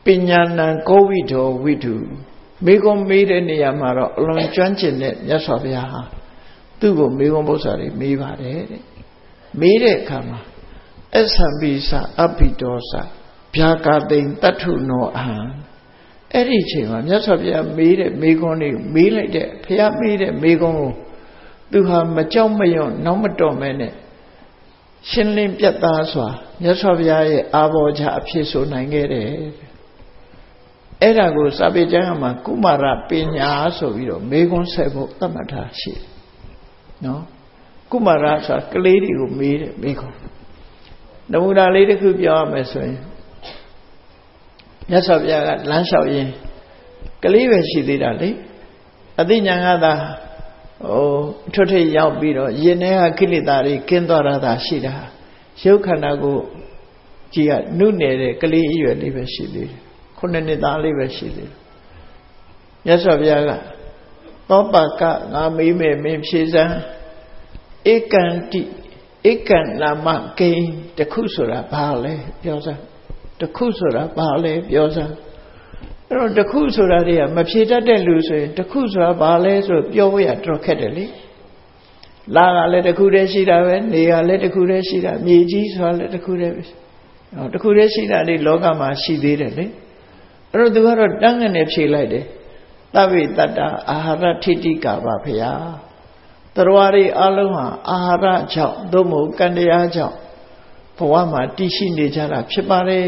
ညာဏံကောဝိတောဝိတုမေကွန်မေးတဲ့နေရာမှာတော့အလွန်ကျွမ်းကျင်တဲ့မြတ်စွာဘုရားဟာသူ့ကိုမေကွန်ပု္ပ္ပာတွေမေးပါတယ်တဲ့မေးတဲ့အခါမှာအသံပိစအဘိတောစဗျာကာတိန်တတ္ထုနောအဟံအဲ့ဒီအချိန်မှာမြတ်စွာဘုရားမေးတဲ့မေကွန်တွေကိုမေးလိုက်တဲ့ဘုရားမေးတဲ့မေကွန်ကိုသူဟာမကြောက်မရွံ့နောက်မတော်မဲနဲ့ရှင်းလင်းပြတ်သားစွာမြတ်စွာဘုရားရဲ့အာဘောချအဖြစ်ဆိုနိုင်ခဲ့တယ်အဲ့ဒါကိုစာပေကျမ်းမှာကုမာရပညာဆိုပြီးတော့မေကွန်းဆက်ဖို့သတ်မှတ်ထားရှိတယ်နော်ကုမာရဆိုတာကလေးတွေကိုမေးတယ်မေကွန်းနမူနာလေးတစ်ခုပြောရမယ်ဆိုရင်မြတ်စွာဘုရားကလမ်းလျှောက်ရင်းကလေးပဲရှိသေးတာလေအသိဉာဏ်ကသာထွတ်ထိပ်ရောက်ပြီးတော့ယင်ထဲကကိလေသာတွေကင်းသွားတာရှိတာရုပ်ခန္ဓာကိုကြည်ကနုနယ်တဲ့ကလေးအရွယ်လေးပဲရှိသေးတယ်ခုနှစ်နှစ်သားလေးပဲရှိသေးတယ်မြတ်စွာဘုရားကသောပါကငါမေးမယ်မင်းဖြေစမ်းဧကံတိဧကံနာမဂိမ်းတခုဆိုတာဘာလဲပြောစမ်းတခုဆိုတာဘာလဲပြောစမ်းအဲ့တော့တခုဆိုတာတွေကမဖြေတတ်တဲ့လူဆိုရင်တခုဆိုတာဘာလဲဆိုပြောဖို့ရတော်ခက်တယ်လေလာကလည်းတခုတည်းရှိတာပဲနေကလည်းတခုတည်းရှိတာမြေကြီးဆိုတာလည်းတခုတည်းပဲတခုတည်းရှိတာလေလောကမှာရှိသေးတယ်လေအဲ့တော့သူကတော့တန်းငနဲ့ဖြေလိုက်တယ်သဗ္ဗေတတ္တအာဟာရထိတိကာပါဖျားတရားတွေအလုံးဟာအာဟာရကြောင့်သို့မဟုတ်ကံတရားကြောင့်ဘဝမှာတည်ရှိနေကြတာဖြစ်ပါတယ်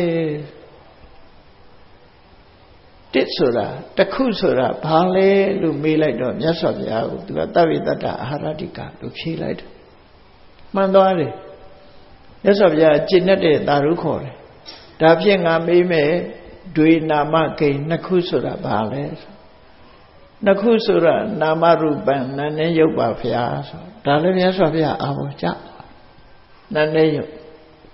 တစ်ဆိုတာတခုဆိုတာဘာလဲလို့မေးလိုက်တော့မြတ်စွာဘုရားကသူကသဗ္ဗေတတ္တအာဟာရတိကာလို့ဖြေလိုက်တယ်မှန်သွားတယ်မြတ်စွာဘုရားကျင့်တတ်တဲ့သာရုခေါ်တယ်ဒါဖြင့်ငါမေးမယ်ဒွေနာမဂိမ်းနှစ်ခုဆိုတာဘာလဲနှစ်ခုဆိုတာနာမရူပံနာနဲ့ရုပ်ပါဗျာဆိုဒါလည်းမြတ်စွာဘုရားအာဘောကြနာနဲ့ရုပ်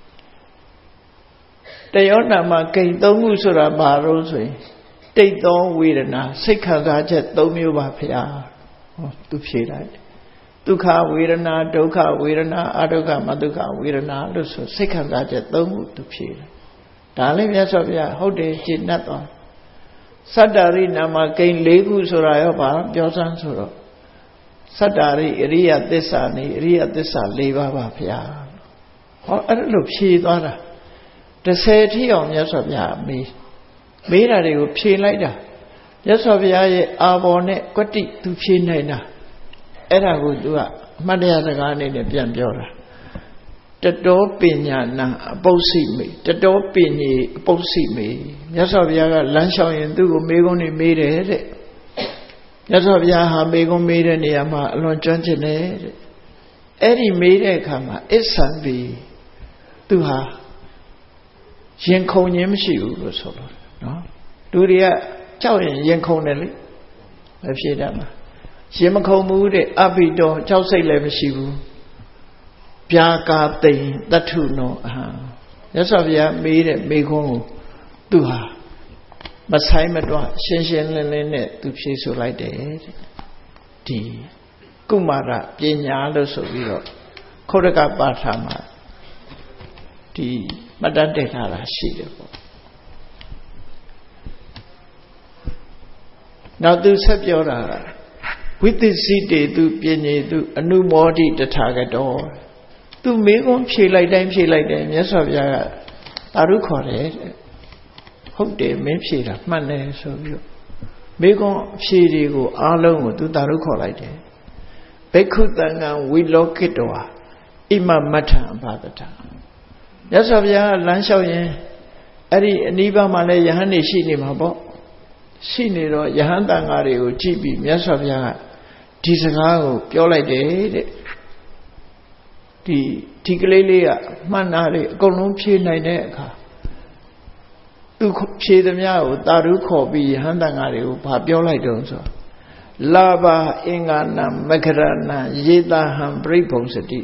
တယောနာမဂိမ်းသုံးခုဆိုတာဘာလို့ဆိုရင်တိတ်သောဝေဒနာစိတ်ခံစားချက်၃မျိုးပါဗျာဟောသူဖြေလိုက်ဒုက္ခဝေဒနာဒုက္ခဝေဒနာအဒုက္ခမဒုက္ခဝေဒနာလို့ဆိုစိတ်ခံစားချက်၃ခုသူဖြေတယ်ဒါလည်းမြတ်စွာဘုရားဟုတ်တယ်ရှင်းတတ်သွားစတ္တရိနာမဂိမ်း၄ခုဆိုတာရောပါပြောစမ်းဆိုတော့စတ္တရိအရိယသစ္စာနေအရိယသစ္စာ၄ပါးပါဗျာဟောအဲ့လိုဖြေသွားတာ30ထိအောင်မြတ်စွာဘုရားမေးတာတွေကိုဖြေလိုက်တာမြတ်စွာဘုရားရဲ့အာဘော်နဲ့ကွတ္တိသူဖြေနိုင်တာအဲ့ဒါကိုသူကအမှတ်တရစကားအနေနဲ့ပြန်ပြောတာတတောပညာနာအပု္ပ္စိမေတတောပညေအပု္ပ္စိမေမြတ်စွာဘုရားကလမ်းလျှောက်ရင်သူ့ကိုမေးခွန်းတွေမေးတယ်တဲ့မြတ်စွာဘုရားဟာမေးခွန်းမေးတဲ့နေရာမှာအလွန်ကျွမ်းကျင်တယ်တဲ့အဲ့ဒီမေးတဲ့အခါမှာအစ္ဆံဘီသူဟာရင်ခုန်ခြင်းမရှိဘူးလို့ဆိုလို့နော်လူတွေကကြောက်ရင်ရင်ခုန်တယ်လေမဖြစ်တတ်မှာရင်မခုန်ဘူးတဲ့အဘိတောကြောက်စိတ်လည်းမရှိဘူးဗျာကာတိန်တတ္ထုနောအဟံမြတ်စွာဘုရားမေးတဲ့မေခွန်းကိုသူဟာမဆိုင်မတော့ရှင်းရှင်းလင်းလင်းနဲ့သူဖြေဆိုလိုက်တယ်တဲ့ဒီကုမာရပညာလို့ဆိုပြီးတော့ခုတ်တကပါဠိမှာဒီမှတ်တမ်းတင်ထားတာရှိတယ်ပေါ့နောက်သူဆက်ပြောတာဝိသစ္စည်းတေသူပညေသူအနုမောဒိတထာဂတောသူမေးခွန်းဖြေလိုက်တိုင်းဖြေလိုက်တယ်မြတ်စွာဘုရားကသာဓုခေါ်တယ်ဟုတ်တယ်မင်းဖြေတာမှန်တယ်ဆိုပြီးတော့မေးခွန်းဖြေတွေကိုအားလုံးကိုသူသာဓုခေါ်လိုက်တယ်ဘိက္ခုတံငံဝိလောကိတောဣမမထံဘာတထမြတ်စွာဘုရားလမ်းလျှောက်ရင်အဲ့ဒီအနိဗ္ဗာန်မှာလည်းယဟန်နေရှိနေမှာပေါ့ရှိနေတော့ယဟန်တန်ဃာတွေကိုကြည့်ပြီးမြတ်စွာဘုရားကဒီစကားကိုပြောလိုက်တယ်တဲ့ဒီကလေးလေးကမှန်တာလေအကုန်လုံးဖြေနိုင်တဲ့အခါသူဖြေသမျှကိုတာဓုခေါ်ပြီးယဟန်တန်ဃာတွေကိုဗာပြောလိုက်တော့ဆိုလာဘာအင်္ဂါနမဂရဏယေတဟံပြိဘုံစတိ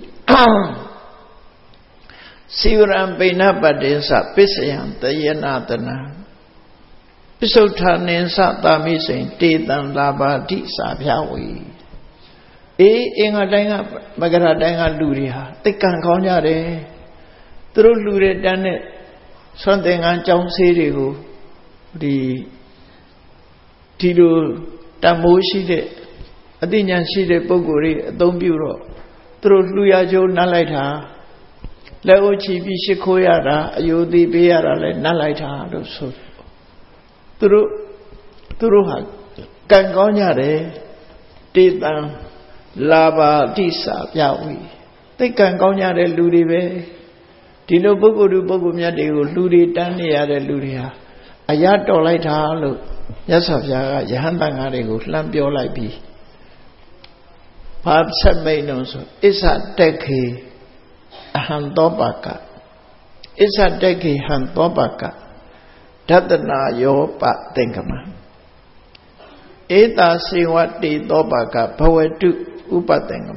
စီဝရံပိဏပတ္တေသပစ္စယံတယနာတနာပစ္စုဋ္ဌာနိသသာမိစိန်တေတံလာဘာတိစာဖြာဝေအင်္ဂါတိုင်းကမဂရတိုင်းကလူတွေဟာတိတ်ကံကောင်းကြတယ်သူတို့လူတွေတန်းနဲ့ဆွမ်းသင်္ကန်းကြောင်းဆေးတွေကိုဒီလိုတန်မိုးရှိတဲ့အသိဉာဏ်ရှိတဲ့ပုဂ္ဂိုလ်တွေအသုံးပြုတော့သူတို့လှူရကြိုးနှက်လိုက်တာလက်အိုးချီပြီးရှ िख ိုးရတာအယုသိပေးရတာလဲနှက်လိုက်တာလို့ဆိုသူတို့ဟာကံကောင်းကြတယ်တေတံလာဘာတိစာပြဝီသိကံကောင်းကြတဲ့လူတွေပဲဒီလိုပုဂ္ဂိုလ်မြတ်တွေကိုလူတွေတန်းနေရတဲ့လူတွေဟာအရတော်လိုက်တာလို့မြတ်စွာဘုရားကယဟန်တန်ဃာတွေကိုလှမ်းပြောလိုက်ပြီးဘာဆက်မိန်လို့ဆိုအစ္ဆတက်ခေအဟံသောပါကအစ္ဆတက်ခေဟံသောပါကဒတနာယောပသင်္ကမဧတာစေဝတိသောပါကဘဝတုဥပသင်္ကမ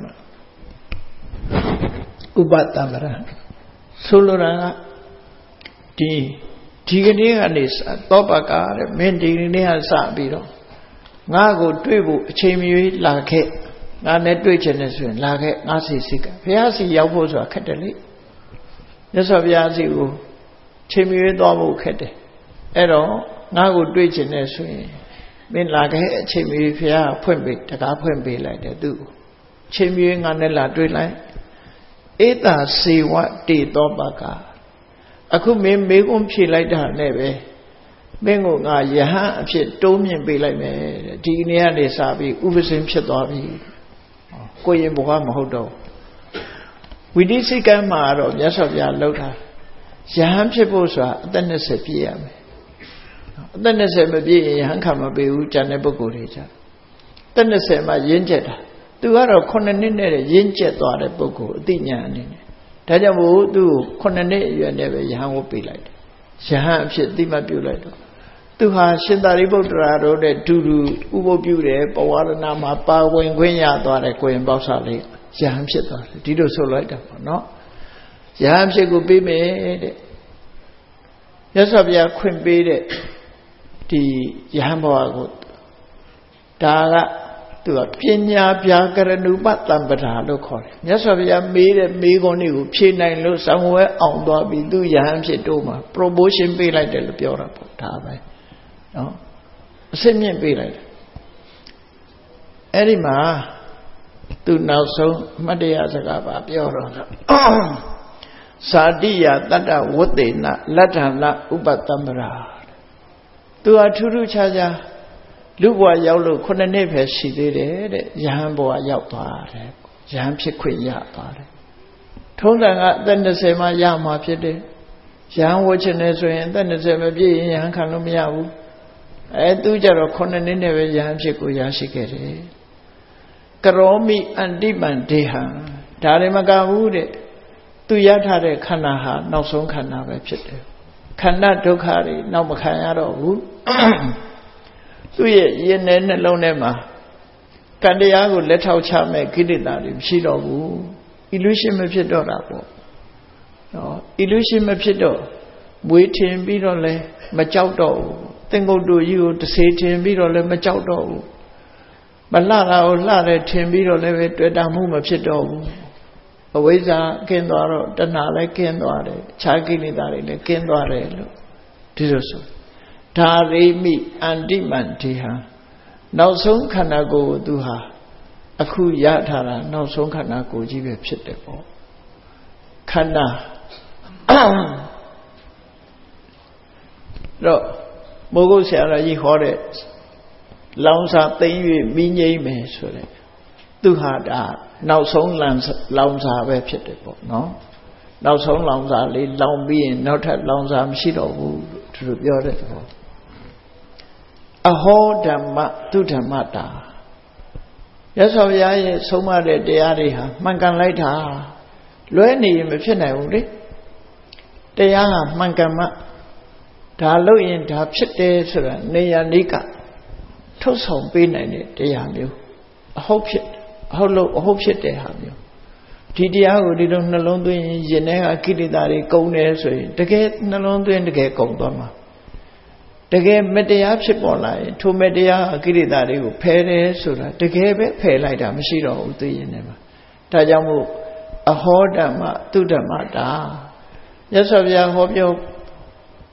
ဥပတမရဆိုလိုတာကဒီကနေ့ကနေသောပါကတဲ့မင်းဒီနေ့ကစပြီးတော့ငါ့ကိုတွေ့ဖို့အချိန်မရွေးလာခဲ့ငါနဲ့တွေ့ချင်တယ်ဆိုရင်လာခဲ့ငါစီစိကဘုရားစီရောက်ဖို့ဆိုတာခက်တယ်လေမြတ်စွာဘုရားစီကိုချိန်မရွေးသွားဖို့ခက်တယ်အဲ့တော့ငါ့ကိုတွေ့ချင်တယ်ဆိုရင်မင်းလာခဲ့အချိန်မရွေးဘုရားဖွင့်ပေးတကားဖွင့်ပေးလိုက်တယ်သူ့ချိန်မရွေးငါနဲ့လာတွေ့လိုက်ဧတာစေဝတေသောပါကအခုမင်းမေးခွန်းဖြေလိုက်တာနဲ့ပဲမင်းကိုငါယဟန်အဖြစ်တိုးမြင့်ပေးလိုက်မယ်တဲ့ဒီနေ့ကနေစပြီးဥပစင်ဖြစ်သွားပြီကိုရင်ဘဝမဟုတ်တော့ဝိသိစိကံမှာတော့မြတ်စွာဘုရားလှုပ်တာယဟန်ဖြစ်ဖို့ဆိုတာအသက်20ပြည့်ရမယ်အသက်20မပြည့်ရင်ယဟန်ခံမပေးဘူးကျန်တဲ့ပုဂ္ဂိုလ်တွေကြအသက်20မှာရင့်ကျက်တာသူကတော့9နှစ်နဲ့ရင့်ကျက်သွားတဲ့ပုဂ္ဂိုလ်အသိဉာဏ်အနေနဲ့ဒါကြောင့်မို့သူ့ကို9နှစ်အရွယ်နဲ့ပဲယဟန်ဝတ်ပေးလိုက်တယ်ယဟန်အဖြစ်သိမှပြုလိုက်တော့သူဟာရှင်သာရိပုတ္တရာတို့တဲ့ဒူဒူဥပုပ်ပြုတယ်ပဝါရဏမှာပါဝင်ခွင့်ရသွားတဲ့ကိုရင်ပေါက်စားလေးယဟန်ဖြစ်သွားတယ်ဒီလိုဆိုလိုက်တာပေါ့နော်ယဟန်ဖြစ်ကိုပေးမယ်တဲ့ရသော်ဘုရားခွင့်ပေးတဲ့ဒီယဟန်ဘဝကိုဒါကသူကပညာပြာကရဏုပတံပဒါလို့ခေါ်တယ်မြတ်စွာဘုရားမေးတဲ့မေးခွန်းတွေကိုဖြေနိုင်လို့ဇံဝဲအောင်သွားပြီးသူယဟန်ဖြစ်တော့မှာ promotion ပေးလိုက်တယ်လို့ပြောတာပေါ့ဒါပဲနော်အစစ်မြင့်ပေးလိုက်တယ်အဲ့ဒီမှာသူနောက်ဆုံးအမှတ်တရစကားပါပြောတော့သာတိယတတ္တဝတ္တေနလတ္ထဏဥပတံပရာသူဟာထူးထူးခြားခြားလူဘဝရောက်လို့9နှစ်ပဲရှိသေးတယ်တဲ့ယဟန်ဘဝရောက်သွားတယ်ယဟန်ဖြစ်ခွင့်ရသွားတယ်ထုံးစံကအသက်20မှာရမှာဖြစ်တယ်ယဟန်ဝတ်ချင်တယ်ဆိုရင်အသက်20မပြည့်ရင်ယဟန်ခံလို့မရဘူးသူကြတော့9နှစ်နဲ့ပဲယဟန်ဖြစ်ကိုရရှိခဲ့တယ်ကရောမိအန္တိပံဒေဟံဒါတွေမကဘူးတဲ့သူရထားတဲ့ခန္ဓာဟာနောက်ဆုံးခန္ဓာပဲဖြစ်တယ်ခန္ဓာဒုက္ခတွေနောက်မခံရတော့ဘူးသူ့ရဲ့ရင်ထဲနှလုံးထဲမှာကံတရားကိုလက်ထောက်ချမဲ့ကိလေသာတွေမရှိတော့ဘူး illusion မဖြစ်တော့တာပေါ့နော် illusion မဖြစ်တော့မွေးထင်ပြီးတော့လဲမကြောက်တော့ဘူးသင်္ကုတ်တူကြီးကိုတစေထင်ပြီးတော့လဲမကြောက်တော့ဘူးမလှတာကိုလှတယ်ထင်ပြီးတော့လည်းပဲတွေ့တာမှုမဖြစ်တော့ဘူးအဝိဇ္ဇာကင်းသွားတော့တဏှာလည်းကင်းသွားတယ်ခြားကိလေသာတွေလည်းကင်းသွားတယ်လို့ဒီလိုဆိုဒါရိမိအန္တိမန္တိဟံနောက်ဆုံးခန္ဓာကိုယ်သူဟာအခုရထားတာနောက်ဆုံးခန္ဓာကိုယ်ကြီးပဲဖြစ်တယ်ပေါ့ခန္ဓာတော့မိုးကုတ်ဆရာကြီးဟောတဲ့လောင်စာသိမ့်၍မိငိမ့်မယ်ဆိုတဲ့သူဟာဒါနောက်ဆုံးလောင်စာပဲဖြစ်တယ်ပေါ့နော်နောက်ဆုံးလောင်စာလေးလောင်ပြီးရင်နောက်ထပ်လောင်စာမရှိတော့ဘူးသူတို့ပြောတဲ့ပေါ့အဟောဓမ္မသူဓမ္မတာရသော်ဘုရားရဲ့ဆုံးမတဲ့တရားတွေဟာမှန်ကန်လိုက်တာလွဲနေရင်မဖြစ်နိုင်ဘူးလေတရားဟာမှန်ကန်မှဒါလို့ရင်ဒါဖြစ်တယ်ဆိုတာနေယနိကထုတ်ဆောင်ပေးနိုင်တဲ့တရားမျိုးအဟုတ်ဖြစ်အဟုတ်လို့အဟုတ်ဖြစ်တဲ့ဟာမျိုးဒီတရားကိုဒီလိုနှလုံးသွင်းရင်ရင်ထဲကကိလေသာတွေကုန်တယ်ဆိုရင်တကယ်နှလုံးသွင်းတကယ်ကုန်သွားမှာတကယ်မတရားဖြစ်ပေါ်လာရင်ထိုမတရားကိလေသာတွေကိုဖယ်တယ်ဆိုတာတကယ်ပဲဖယ်လိုက်တာမရှိတော့ဘူးသိရင်လည်းဒါကြောင့်မို့အဟောဓမ္မသူဓမ္မတာမြတ်စွာဘုရားဟောပြော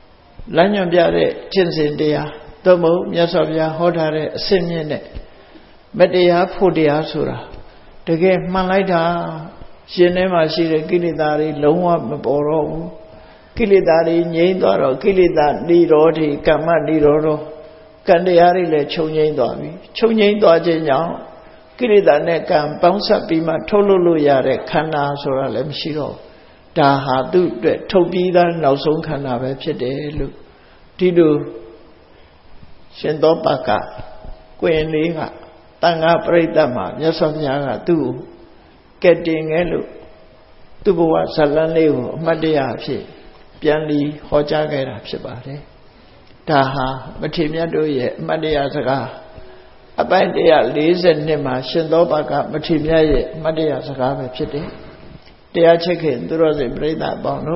လမ်းညွှန်ပြတဲ့ကျင့်စဉ်တရားသို့မဟုတ်မြတ်စွာဘုရားဟောထားတဲ့အစင်မြင့်တဲ့မတရားဖို့တရားဆိုတာတကယ်မှန်လိုက်တာရှင်ထဲမှာရှိတဲ့ကိလေသာတွေလုံးဝမပေါ်တော့ဘူးကိလေသာတွေငြိမ်းသွားတော့ကိလေသာនិရောဓိကမ္မនិရောဓကံတရားတွေလည်းချုပ်ငြိမ်းသွားပြီချုပ်ငြိမ်းသွားခြင်းကြောင့်ကိလေသာနဲ့ကံပေါင်းစပ်ပြီးမှထုတ်လွတ်လို့ရတဲ့ခန္ဓာဆိုတာလည်းမရှိတော့ဒါဟာသူ့အတွက်ထုတ်ပြီးသားနောက်ဆုံးခန္ဓာပဲဖြစ်တယ်လို့ဒီလိုရှင်သောပကကွင်လေးကတန်ခါပရိသတ်မှာမြတ်စွာဘုရားကသူ့ကိုကဲတင်ခဲ့လို့သူ့ဘဝဇလန်းလေးကိုအမှတ်တရအဖြစ်ပြန်လီဟောကြားခဲ့တာဖြစ်ပါတယ်ဒါဟာမထေရမြတ်တို့ရဲ့အမှတ်တရစကားအပိုင်း142မှာရှင်သောဘကမထေရမြတ်ရဲ့အမှတ်တရစကားပဲဖြစ်တယ်တရားချက်ခင်သူတော်စင်ပြိဿအပေါင်းတို့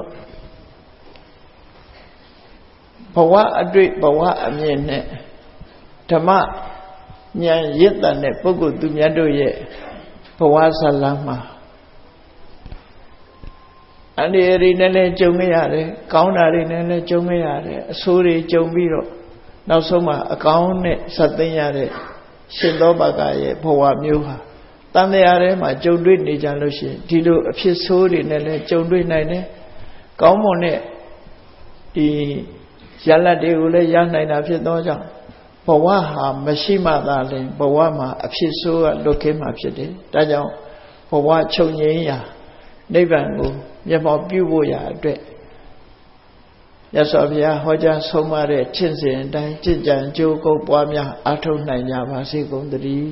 ဘဝအတွေ့ဘဝအမြင်နဲ့ဓမ္မဉာဏ်ရင့်တန်တဲ့ပုဂ္ဂိုလ်သူမြတ်တို့ရဲ့ဘဝဇလန်းမှာအန္တရာယ်တွေနဲ့လည်းကြုံခဲ့ရတယ်ကောင်းတာတွေနဲ့လည်းကြုံခဲ့ရတယ်အဆိုးတွေကြုံပြီးတော့နောက်ဆုံးမှာအကောင်းနဲ့ဆက်သိမ်းရတဲ့ရှင်သောဘဂရဲ့ဘဝမျိုးဟာတန်တရားထဲမှာကြုံတွေ့နေကြလို့ရှိရင်ဒီလိုအဖြစ်ဆိုးတွေနဲ့လည်းကြုံတွေ့နိုင်တယ်ကောင်းမွန်တဲ့ဒီရလဒ်တွေကိုလည်းရနိုင်တာဖြစ်သောကြောင့်ဘဝဟာမရှိမှသာလျှင်ဘဝမှာအဖြစ်ဆိုးကလွတ်ကင်းမှာဖြစ်တယ်ဒါကြောင့်ဘဝချုပ်ငြိမ်းရာနိဗ္ဗာန်ကိုမျက်မှောက်ပြုဖို့ရာအတွက်မြတ်စွာဘုရားဟောကြားဆုံးမတဲ့ကျင့်စဉ်အတိုင်းကျင့်ကြံကြိုးကုပ်ပွားများအားထုတ်နိုင်ကြပါစေကုန်သတည်း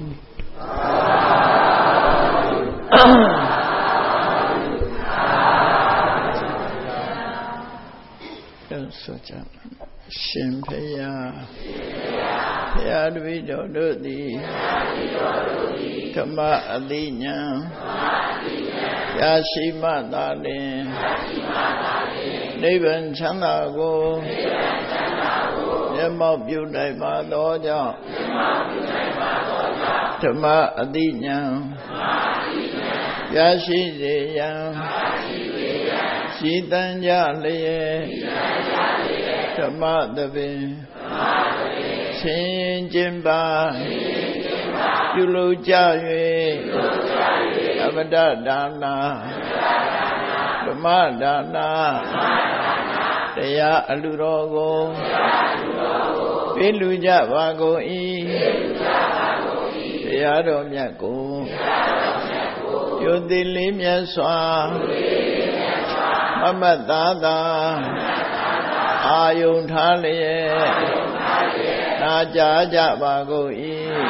ဆိုကြရှင်ဘုရားဘုရားတပည့်တော်တို့သည်ဓမ္မအသိဉာဏ်ရရှိမှသာလျှင်နိဗ္ဗာန်ချမ်းသာကိုမျက်မှောက်ပြုနိုင်ပါသောကြောင့်ဓမ္မအသိဉာဏ်ရရှိစေရန်ရှိတန်ကြလျက်ဓမ္မသဘင်ဆင်ကျင်ပါပြုလုပ်ကြ၍အမတဒါနာဓမ္မဒါနာတရားအလှတော်ကိုပေးလူကြပါကုန်၏တရားတော်မြတ်ကိုယုတိလေးမြတ်စွာမမတ်သားသာအာယုန်ထားလျက်နာကြားကြပါကုန်၏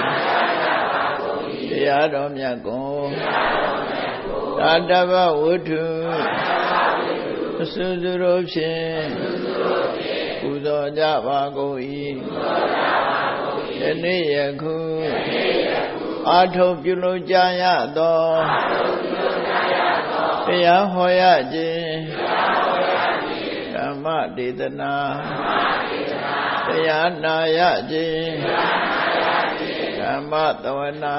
တရားတော်မြတ်ကိုသာတဗ္ဗဝတ္ထုအစွတ်တို့ဖြင့်ပူဇော်ကြပါကုန်၏ယနေ့ယခုအာထုပြုလုပ်ကြရသောတရားဟောရခြင်းဓမ္မဒေသနာတရားနာရခြင်းဓမ္မသဝနာ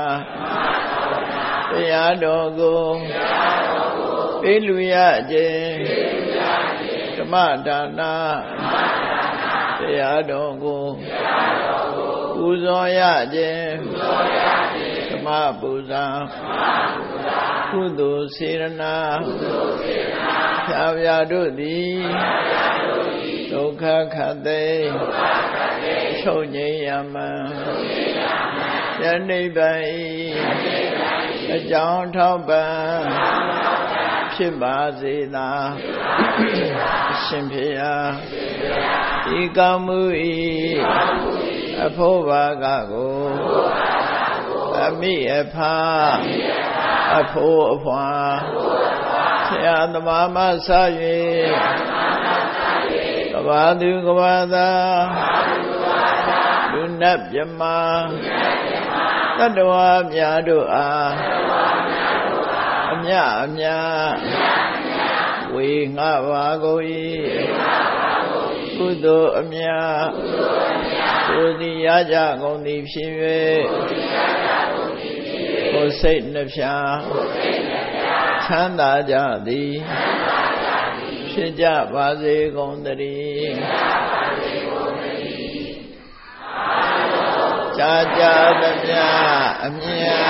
တရားတော်ကိုပေးလူရခြင်းဓမ္မဒါနာတရားတော်ကိုပူဇော်ရခြင်းဓမ္မပူဇာကုသိုလ်စေရနာဖြာဖြာတို့သည်ဒုက္ခခတ်သိချုပ်ငြိမ်းရမှန်ယနိဗ္ဗာန်အကြောင်းထောက်ပံ့ဖြစ်ပါစေသာအရှင်ဖေယဤကောင်းမှု၏အဖို့ဘာကကိုအမိအဖအဖို့အဖွာဆရာသမားမဆ၍ကဘာသူကဘာသာလူနတ်မြမတတ္တဝါများတို့အားအမြအမြဝေငှပါကုန်၏ကုသိုလ်အမြကိုယ်စီရကြကုန်သည်ဖြစ်၍ကိုယ်စိတ်နှဖျားချမ်းသာကြသည်ဖြစ်ကြပါစေကုန်သတည်းကြာကြာသမျှအမြ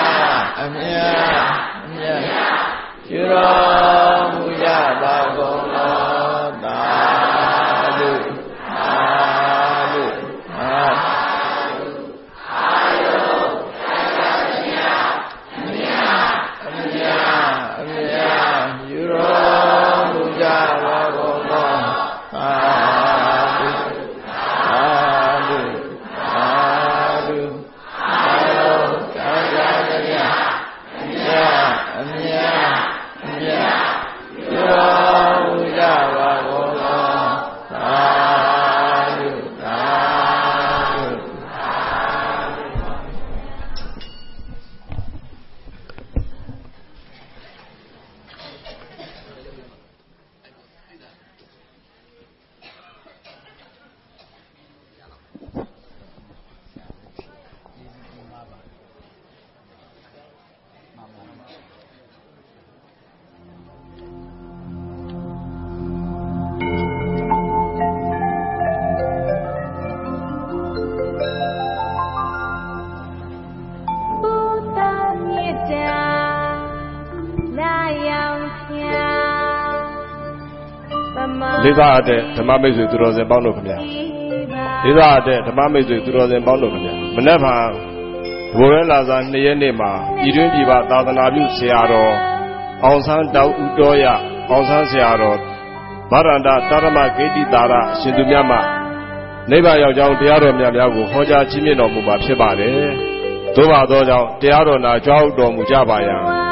တ်ပြုတော်မူကြပါကုန်သောသာဓုသာဓုသာဓုအာယုကြာကြာသမျှအမြတ်ပြုတော်မူကြပါကုန်သောသာဓုသာဓုသာဓုအာယုကြာကြာသမျှအမြတ်ပြုတော်မူကြပါကုန်သောသာဓုသာဓုလေးစားတဲ့ဓမ္မမိတ်ဆွေသူတော်စင်ပေါင်းတို့ခင်ဗျာလေးစားတဲ့ဓမ္မမိတ်ဆွေသူတော်စင်ပေါင်းတို့ခင်ဗျာမနေ့ကဘိုးရဲလာစား2ရက်နေ့မှာပြည်တွင်းပြည်ပသာသနာပြုဆရာတော်အောင်ဆန်းတောက်ဦးတော်ရအောင်ဆန်းဆရာတော်ဗရန္တာတာရမဂေတိတာရအရှင်သူမြတ်မှနိဗ္ဗာန်ရောက်ကြောင်းတရားတော်များများကိုဟောကြားချီးမြှင့်တော်မူမှာဖြစ်ပါတယ်သို့ပါသောကြောင့်တရားတော်နာကြွားတော်မူကြပါရန်